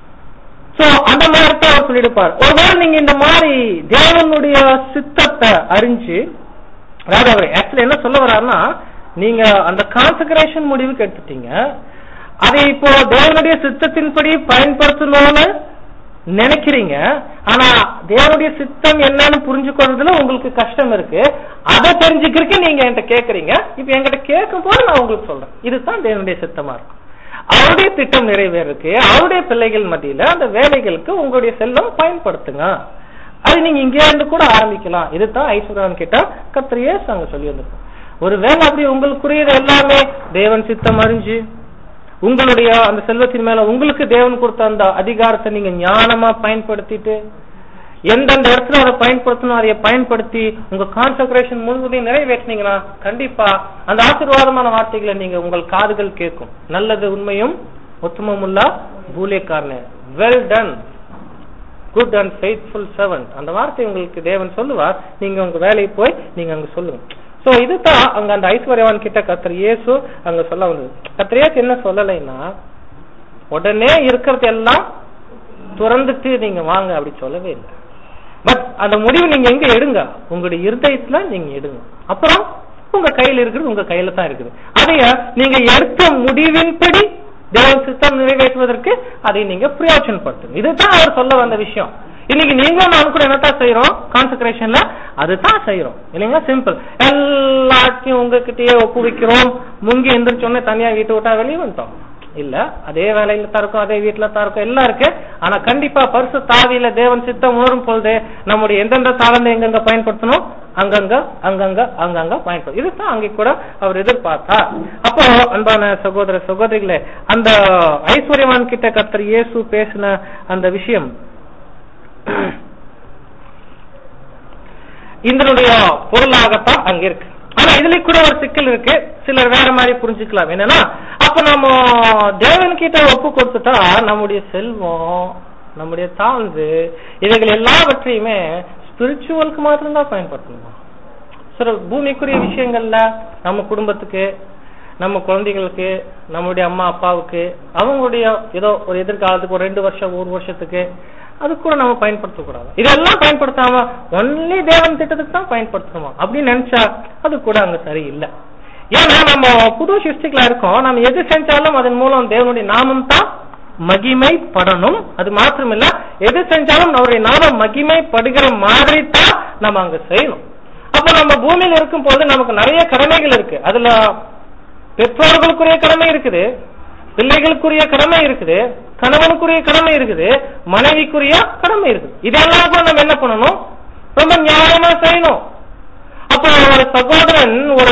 சோ அந்த மாதிரி தான் அவர் சொல்லியிருப்பார். ஒருவேளை நீங்க இந்த மாதிரி தேவனுடைய சித்தத்தை அறிஞ்சு, அதாவது அவர் ஆக்சுவலி என்ன சொல்ல வர்றாருன்னா, நீங்க அந்த கான்சக்ரேஷன் முடிவுக்கு எடுத்துட்டீங்க, அதை இப்போ தேவனுடைய சித்தத்தின்படி பயன்படுத்தணும்னு நினைக்கிறீங்க. ஆனா தேவனுடைய சித்தம் என்னன்னு புரிஞ்சுக்கிறதுல உங்களுக்கு கஷ்டம் இருக்கு. அதை தெரிஞ்சுக்கிறதுக்கு நீங்க என்கிட்ட கேட்கறீங்க. இப்ப என்கிட்ட கேட்கும் போது நான் உங்களுக்கு சொல்றேன், இதுதான் தேவனுடைய சித்தமா இருக்கும். அவருடைய திட்டம் நிறைவேறதுக்கு, அவருடைய பிள்ளைகள் மத்தியில அந்த வேலைகளுக்கு உங்களுடைய செல்வம் பயன்படுத்துங்க. அது நீங்க இங்கே இருந்து கூட ஆரம்பிக்கலாம். இதுதான் ஐஸ்வர்யான் கிட்ட கர்த்தர் இயேசு அங்க சொல்லி வந்திருக்கோம். ஒரு வேலை அப்படி உங்களுக்குரியது எல்லாமே தேவன் சித்தம் அறிஞ்சு உங்களுடைய அந்த செல்வத்தின் மேல உங்களுக்கு தேவன் கொடுத்த அந்த அதிகாரத்தை நீங்க ஞானமா பயன்படுத்திட்டு எந்தெந்த இடத்துல அதை பயன்படுத்தணும் அதை பயன்படுத்தி உங்க கான்சக்ரேஷன் முழுவதையும் நிறைவேற்றினீங்கன்னா கண்டிப்பா அந்த ஆசீர்வாதமான வார்த்தைகளை நீங்க உங்கள் காதுகள் கேட்கும். நல்லது உண்மையும் உத்தமமுள்ள ஊழியக்காரனே, well done good and faithful servant, அந்த வார்த்தை உங்களுக்கு தேவன் சொல்லுவார். நீங்க உங்க வேலையை போய் நீங்க அங்க சொல்லுங்க. சோ இதுதான் அங்க அந்த ஐஸ்வர்யவான் கிட்ட கர்த்தர் இயேசு அங்க சொல்ல வந்தது. கர்த்தர் இயேசு என்ன சொல்லலைன்னா, உடனே இருக்கிறது எல்லாம் துறந்துட்டு நீங்க வாங்க அப்படி சொல்லவே இல்லை. பட் அந்த முடிவு நீங்க எங்க எடுங்க, உங்களுடைய இருதயத்துல நீங்க எடுங்க. அப்புறம் உங்க கையில இருக்கிறது உங்க கையில தான் இருக்குது. அதைய நீங்க எடுத்த முடிவின்படி தேவன் சித்தம் நிறைவேற்றுவதற்கு அதை நீங்க பிரயோஜனப்படுத்துங்க. இதுதான் அவர் சொல்ல வந்த விஷயம். இன்னைக்கு நீங்களும் நானும் கூட என்னத்தான் செய்யறோம், கான்சக்ரேஷன்ல அதுதான் செய்யறோம் இல்லைங்களா? சிம்பிள், எல்லாத்தையும் உங்ககிட்டயே ஒப்புவிக்கிறோம். முங்கி எந்திரிச்சோன்னே தனியா வீட்டு விட்டா வெளியே வந்துட்டோம் இல்ல, அதே வேலையில தான் இருக்கும், அதே வீட்டுல தான் இருக்கும், எல்லாம் இருக்கு. ஆனா கண்டிப்பா பரிசு தாவியில தேவன் சித்தம் உணரும் பொழுது நம்முடைய எந்தெந்த தாளந்தை எங்கெங்க பயன்படுத்தணும் அங்கங்க அங்கங்க அங்கங்க பயன்படுத்தும். இதுதான் அங்கே கூட அவர் எதிர்பார்த்தா. அப்போ அன்பான சகோதர சகோதரிகளே, அந்த ஐஸ்வர்யவான் கிட்ட கர்த்தர் இயேசு பேசின அந்த விஷயம் இதனுடைய பொருளாகத்தான் அங்க இருக்கு. ஆனா இதுல கூட ஒரு சிக்கல் இருக்கு, சிலர் வேற மாதிரி புரிஞ்சுக்கலாம். என்னன்னா, அப்ப நம்ம தேவன் கிட்ட ஒப்பு கொடுத்துட்டா நம்முடைய செல்வம், நம்முடைய தாழ்வு, இவைகள் எல்லாவற்றையுமே ஸ்பிரிச்சுவலுக்கு மாத்திரம்தான் பயன்படுத்தணுமா? சில பூமிக்குரிய விஷயங்கள்ல நம்ம குடும்பத்துக்கு, நம்ம குழந்தைகளுக்கு, நம்முடைய அம்மா அப்பாவுக்கு, அவங்களுடைய ஏதோ ஒரு எதிர்காலத்துக்கு ஒரு 2 வருஷம் 1 வருஷத்துக்கு அது கூட நம்ம பயன்படுத்தக்கூடாது. இதெல்லாம் பயன்படுத்தாம ஒன்லி தேவன் திட்டத்துக்கு தான் பயன்படுத்தணுமா அப்படின்னு நினைச்சா அது கூட அங்க சரியில்லை. ஏன்னா நம்ம புது சிருஷ்டிகளா இருக்கோம், நம்ம எது செஞ்சாலும் அதன் மூலம் தேவனுடைய நாமம் தான் மகிமைப்படணும். அது மாத்திரம் இல்ல, எது செஞ்சாலும் நம்முடைய நாமம் மகிமைப்படுகிற மாதிரி தான் நம்ம அங்க செய்யணும். அப்ப நம்ம பூமியில இருக்கும் போது நமக்கு நிறைய கடமைகள் இருக்கு. அதுல பெற்றோர்களுக்குரிய கடமை இருக்குது, பிள்ளைகளுக்குரிய கடமை இருக்குது, கணவனுக்குரிய கடமை இருக்குது, மனைவிக்குரிய கடமை இருக்குது. இதெல்லாம் நம்ம என்ன பண்ணணும், ரொம்ப நியாயமா செய்யணும். அப்போ ஒரு சகோதரன் ஒரு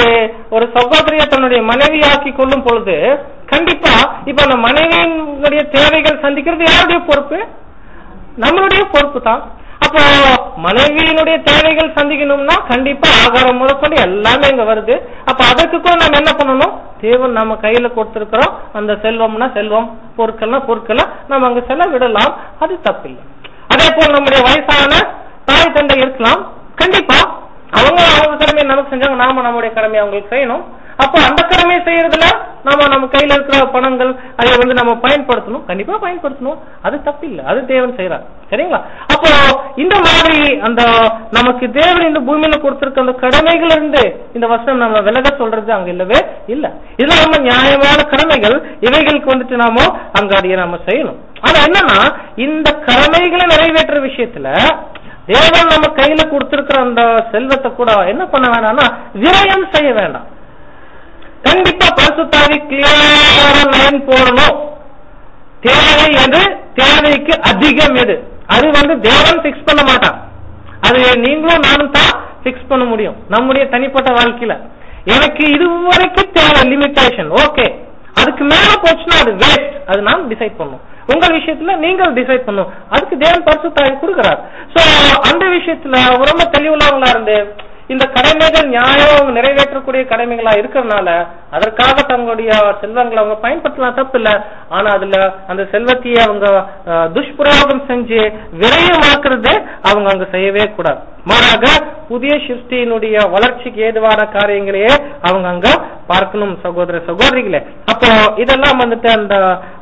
ஒரு சகோதரிய தன்னுடைய மனைவியாக்கி கொள்ளும் பொழுது கண்டிப்பா இப்ப அந்த மனைவியினுடைய தேவைகள் சந்திக்கிறது யாருடைய பொறுப்பு? நம்மளுடைய பொறுப்பு தான். அப்போ மனைவியினுடைய தேவைகள் சந்திக்கணும்னா கண்டிப்பா ஆகாரம் முதற்கொண்டு எல்லாமே இங்க வருது. அப்ப அதுக்கு கூட நம்ம என்ன பண்ணணும்? தேவன் நம்ம கையில கொடுத்திருக்கிறோம் அந்த செல்வம்னா செல்வம், பொருட்கள்னா பொருட்களை நம்ம அங்க செலவிடலாம், அது தப்பில்லை. அதே போல் நம்முடைய வயசான தாய் தந்தை இருக்கலாம், கண்டிப்பா அவங்க கடமையை நமக்கு செஞ்சாங்க, நாம நம்முடைய கடமையை அவங்களுக்கு செய்யணும். அப்போ அந்த கடமையை செய்யறதுல நம்ம கையில இருக்கிற பணங்கள் அதை நம்ம பயன்படுத்தணும், கண்டிப்பா பயன்படுத்தணும், அது தப்பில்லை, அது தேவன் செய்யறார். சரிங்களா? அப்போ இந்த மாதிரி அந்த நமக்கு தேவன் இந்த பூமியில கொடுத்திருக்க அந்த கடமைகள் இருந்து இந்த வசனம் நம்ம விலக சொல்றது அங்க இல்லவே இல்ல. இதுல நம்ம நியாயமான கடமைகள், இவைகளுக்கு நாம அங்க அதைய நாம செய்யணும். ஆனா என்னன்னா இந்த கடமைகளை நிறைவேற்ற விஷயத்துல தேவன் நம்ம கையில கொடுத்திருக்கிற அந்த செல்வத்தை கூட என்ன பண்ண வேண்டாம்னா விரயம் செய்ய வேண்டாம். கண்டிப்பா பரிசுத்தாவி கிளியரா லைன் போடணும். தேவை எது, தேவைக்கு அதிகம் எது, அது தேவன் பிக்ஸ் பண்ண மாட்டான், அது நீங்களும் நானும் தான் பிக்ஸ் பண்ண முடியும். நம்முடைய தனிப்பட்ட வாழ்க்கையில எனக்கு இதுவரைக்கும் தேவை லிமிடேஷன், ஓகே, அதுக்கு மேல போச்சுன்னா அது வேஸ்ட், அது நான் டிசைட் பண்ணும். உங்க விஷயத்துல நீங்கள் டிசைட் பண்ணும், அதுக்கு தேவன் பரிசுத்தாவி கொடுக்கிறார். சோ அந்த விஷயத்துல ரொம்ப தெளிவுள்ளவங்களா இருந்து இந்த கடமைகள் நியாயம் நிறைவேற்றக்கூடிய கடமைகளா இருக்கிறதுனால அதற்காக தங்களுடைய செல்வங்களை அவங்க பயன்படுத்தலாம், தப்பு இல்ல. ஆனா அதுல அந்த செல்வத்தையே அவங்க துஷ்பிரயோகம் செஞ்சு விரயமாக்குறது அவங்க அங்க செய்யவே கூடாது. மாறாக புதிய சிருஷ்டியினுடைய வளர்ச்சிக்கு ஏதுவான காரியங்களையே அவங்க அங்க பார்க்கணும் சகோதர சகோதரிகளே. அப்போ இதெல்லாம் அந்த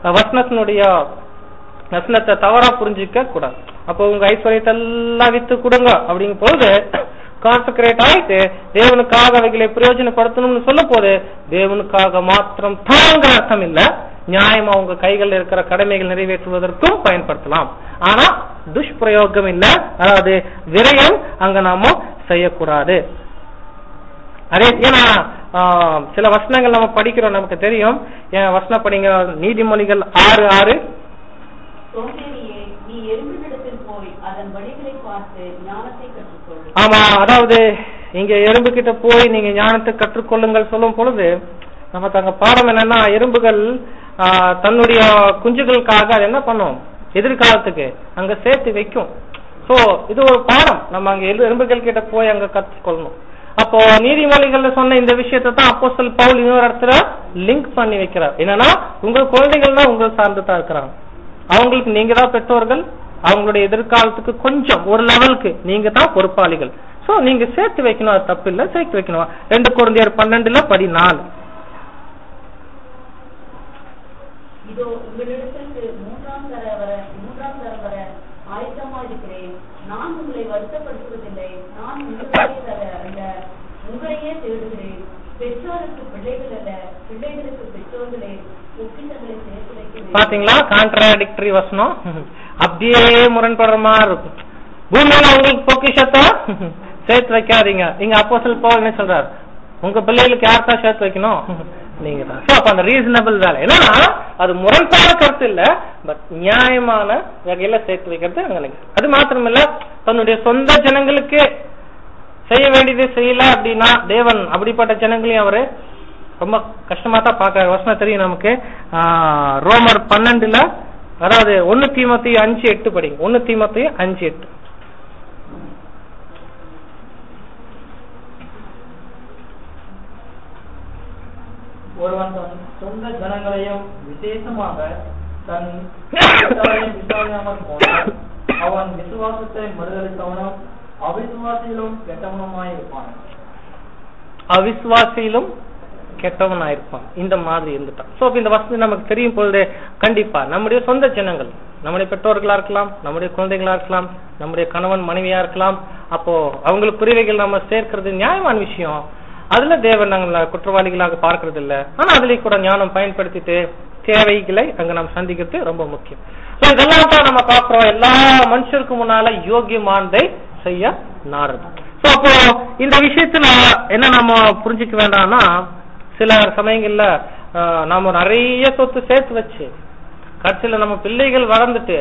வசனத்தை தவறா புரிஞ்சிக்க கூடாது. அப்போ உங்க ஐஸ்வர்யத்தை எல்லாம் வித்து கொடுங்க அப்படிங்கும் போது கான்சென்ட்ரேட் ஆயிட்டு தேவனுக்காக அவைகளை பிரயோஜனப்படுத்தணும்னு சொல்ல போது தேவனுக்காக மாத்திரம் தாங்க அர்த்தம் இல்ல, நியாயமா உங்க கைகள் இருக்கிற கடமைகள் நிறைவேற்றுவதற்கும் பயன்படுத்தலாம். ஆனா துஷ்பிரயோகம் இல்ல, அதாவது விரயம் அங்க நாம செய்யக்கூடாது. அதே ஏன்னா சில வசனங்கள் நம்ம படிக்கிறோம், நமக்கு தெரியும். வசனம் படிங்க, நீதிமொழிகள் 6:6. ஆமா, அதாவது இங்க எறும்பு கிட்ட போய் நீங்க ஞானத்தை கற்றுக்கொள்ளுங்கள் சொல்லும் பொழுது நமக்கு அங்க பாடம் என்னன்னா, எறும்புகள் தன்னுடைய குஞ்சுகளுக்காக அது என்ன பண்ணும், எதிர்காலத்துக்கு அங்க சேர்த்து வைக்கும். சோ இது ஒரு பாடம், நம்ம அங்க எறும்புகள் கிட்ட போய் அங்க கற்றுக்கொள்ளணும். அப்போ நீதிமொழிகள்ல சொன்ன இந்த விஷயத்தை தான் அப்போஸ்தலன் பவுல் இன்னொரு இடத்துல லிங்க் பண்ணி வைக்கிறார். என்னன்னா உங்க குழந்தைகள்னா உங்களை சார்ந்து தான் இருக்கிறாங்க, அவங்களுக்கு நீங்க தான் பெற்றோர்கள், அவங்களுடைய எதிர்காலத்துக்கு கொஞ்சம் ஒரு லெவலுக்கு நீங்க தான் பொறுப்பாளிகள். சோ நீங்க சேர்த்து வைக்கணும், அது தப்பு இல்ல, சேர்த்து வைக்கணும். 2 கொரிந்தியர் 12:14.
இதோ உங்களிடத்திற்கு மூன்றாம் தர வர ஆயத்தமாயிருக்கிறேன், நான் உங்களை வருத்தப்படுத்துவதில்லை, நான் உங்களையே தேடுகிறேன், பெற்றோருக்கு பிள்ளைகள் அல்ல, பிள்ளைகளுக்கு பெற்றோர்களே பொக்கிஷங்களை சேர்த்து வைக்கிறேன்.
பாத்தீங்களா, கான்ட்ராடிக்டரி வசனம், அப்படியே முரண்படுற மாதிரி இருக்கும். பூமியில உங்களுக்கு பொக்கிஷத்தை சேர்த்து வைக்காதீங்க. இங்க அப்போஸ்தலன் பவுல் என்ன சொல்றாரு, உங்க பிள்ளைகளுக்கு யார் தான் சேர்த்து வைக்கணும், நீங்க தான். அப்ப அந்த ரீசனபிள் வேலை என்னன்னா அது முரண்பான கருத்து இல்ல, பட் நியாயமான வகையில சேர்த்து வைக்கிறது அங்க. அது மாத்திரம் இல்ல, தன்னுடைய சொந்த ஜனங்களுக்கு செய்ய வேண்டியது செய்யல அப்படின்னா தேவன் அப்படிப்பட்ட ஜனங்களையும் அவரு ரொம்ப கஷ்டமா தான் பாக்குறாரு. வசனம் தெரியும் நமக்கு, ரோமர் 12, அதாவது 1 தீமோத்தேயு 5:8 படிங்க. 1 தீமோத்தேயு 5:8.
ஒருவன் தன் சொந்த ஜனங்களையும் விசேஷமாக தன் விசாரியாமல் போனால் அவன் விசுவாசத்தை மறுதளித்தவனும் அவிசுவாசியிலும் கெட்டவனுமாயிருப்பான்.
அவிசுவாசியிலும் கெட்டவனாயிருப்பான், இந்த மாதிரி இருந்துட்டான். சோ இந்த வசதி நமக்கு தெரியும் பொழுது கண்டிப்பா நம்முடைய சொந்த ஜனங்கள், நம்முடைய பெற்றோர்களா இருக்கலாம், நம்முடைய குழந்தைகளா இருக்கலாம், நம்முடைய கணவன் மனைவியா இருக்கலாம், அப்போ அவங்களுக்கு குறைவைகள் நம்ம சேர்க்கிறது நியாயமான விஷயம். அதுல தேவன் நாங்கள் குற்றவாளிகளாக பார்க்கறது இல்ல, ஆனா அதுல கூட ஞானம் பயன்படுத்திட்டு தேவைகளை அங்க நம்ம சந்திக்கிறது ரொம்ப முக்கியம். இதெல்லாம் தான் நம்ம பாக்குறோம், எல்லா மனுஷருக்கு முன்னால யோகியமானதை செய்ய நாடுது. சோ அப்போ இந்த விஷயத்துல என்ன நம்ம புரிஞ்சுக்க வேண்டாம்னா, சில சமயங்கள்ல நாம நிறைய சொத்து சேர்த்து வச்சு கடைசியில நம்ம பிள்ளைகள் வளர்ந்துட்டு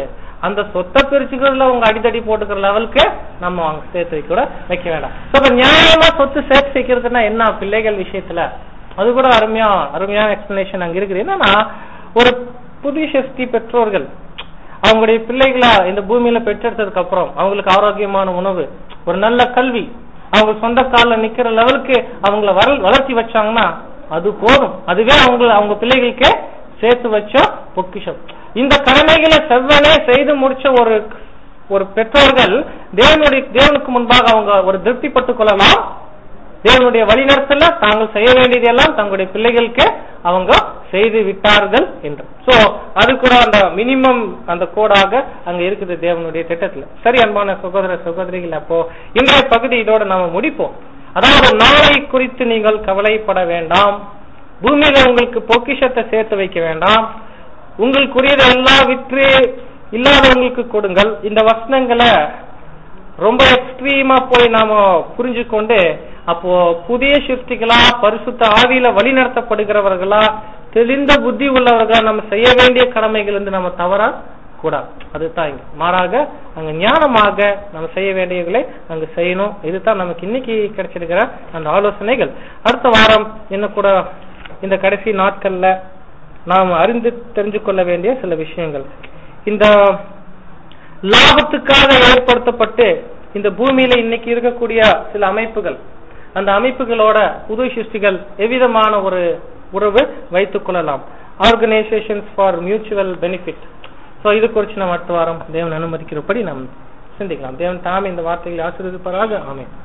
அந்த சொத்தை பிரிச்சுக்கிறதுல உங்க அடித்தடி போட்டுக்கிற லெவலுக்கு நம்ம அவங்க சேர்த்து வைக்க வேண்டாம். இப்ப நியாயமா சொத்து சேர்த்து வைக்கிறதுனா என்ன பிள்ளைகள் விஷயத்துல, அது கூட அருமையான எக்ஸ்பிளனேஷன் அங்க இருக்குது. என்னன்னா, ஒரு புதிய சக்தி பெற்றோர்கள் அவங்களுடைய பிள்ளைகளை இந்த பூமியில பெற்றெடுத்ததுக்கு அப்புறம் அவங்களுக்கு ஆரோக்கியமான உணவு, ஒரு நல்ல கல்வி, அவங்க சொந்த கால நிக்கிற லெவலுக்கு அவங்கள வளர்த்தி வச்சாங்கன்னா அது போதும். அதுவே அவங்க பிள்ளைகளுக்கு சேர்த்து வச்ச பொக்கிஷம். இந்த கடமைகளை செவ்வனே செய்து முடிச்ச ஒரு பெற்றோர்கள் தேவனுக்கு முன்பாக அவங்க ஒரு திருப்திப்பட்டுக் கொள்ளலாம். தேவனுடைய வழிநடத்தல தாங்கள் செய்ய வேண்டியதெல்லாம் தங்களுடைய பிள்ளைகளுக்கு அவங்க செய்து விட்டார்கள் என்று. சோ அது கூட அந்த மினிமம் அந்த கோடாக அங்க இருக்குது தேவனுடைய திட்டத்துல. சரி அன்பான சகோதர சகோதரிகள், அப்போ இன்றைய பகுதி இதோட நாம முடிப்போம். அதாவது நாளை குறித்து நீங்கள் கவலைப்பட வேண்டாம், பூமியில உங்களுக்கு பொக்கிஷத்தை சேர்த்து வைக்க வேண்டாம், உங்களுக்குரியதை எல்லாம் விற்று இல்லாதவங்களுக்கு கொடுங்கள். இந்த வசனங்களை ரொம்ப எக்ஸ்ட்ரீமா போய் நாம புரிஞ்சு கொண்டு அப்போ புதிய சிருஷ்டிகளா பரிசுத்த ஆவியில வழி நடத்தப்படுகிறவர்களா தெளிந்த புத்தி உள்ளவர்களா நம்ம செய்ய வேண்டிய கடமைகள் இருந்து நம்ம தவறா கூடாது. அதுதான் இங்க மாறாக அங்க ஞானமாக நம்ம செய்ய வேண்டியவர்களை அங்க செய்யணும். இதுதான் நமக்கு இன்னைக்கு கிடைச்சிருக்கிற அந்த ஆலோசனைகள். அடுத்த வாரம் இன்னும் கூட இந்த கடைசி நாட்கள்ல நாம் அறிந்து தெரிஞ்சு கொள்ள வேண்டிய சில விஷயங்கள், இந்த லாபத்துக்காக ஏற்படுத்தப்பட்டு இந்த பூமியில இன்னைக்கு இருக்கக்கூடிய சில அமைப்புகள், அந்த அமைப்புகளோட புது சிருஷ்டிகள் எவ்விதமான ஒரு உறவு வைத்துக் கொள்ளலாம், organisations for mutual benefit. So இது குறித்து நம்ம அடுத்த வாரம் தேவன் அனுமதிக்கிறபடி நாம் சிந்திக்கலாம். தேவன் தாமே இந்த வார்த்தைகளை ஆசீர்வதிப்பாராக. ஆமென்.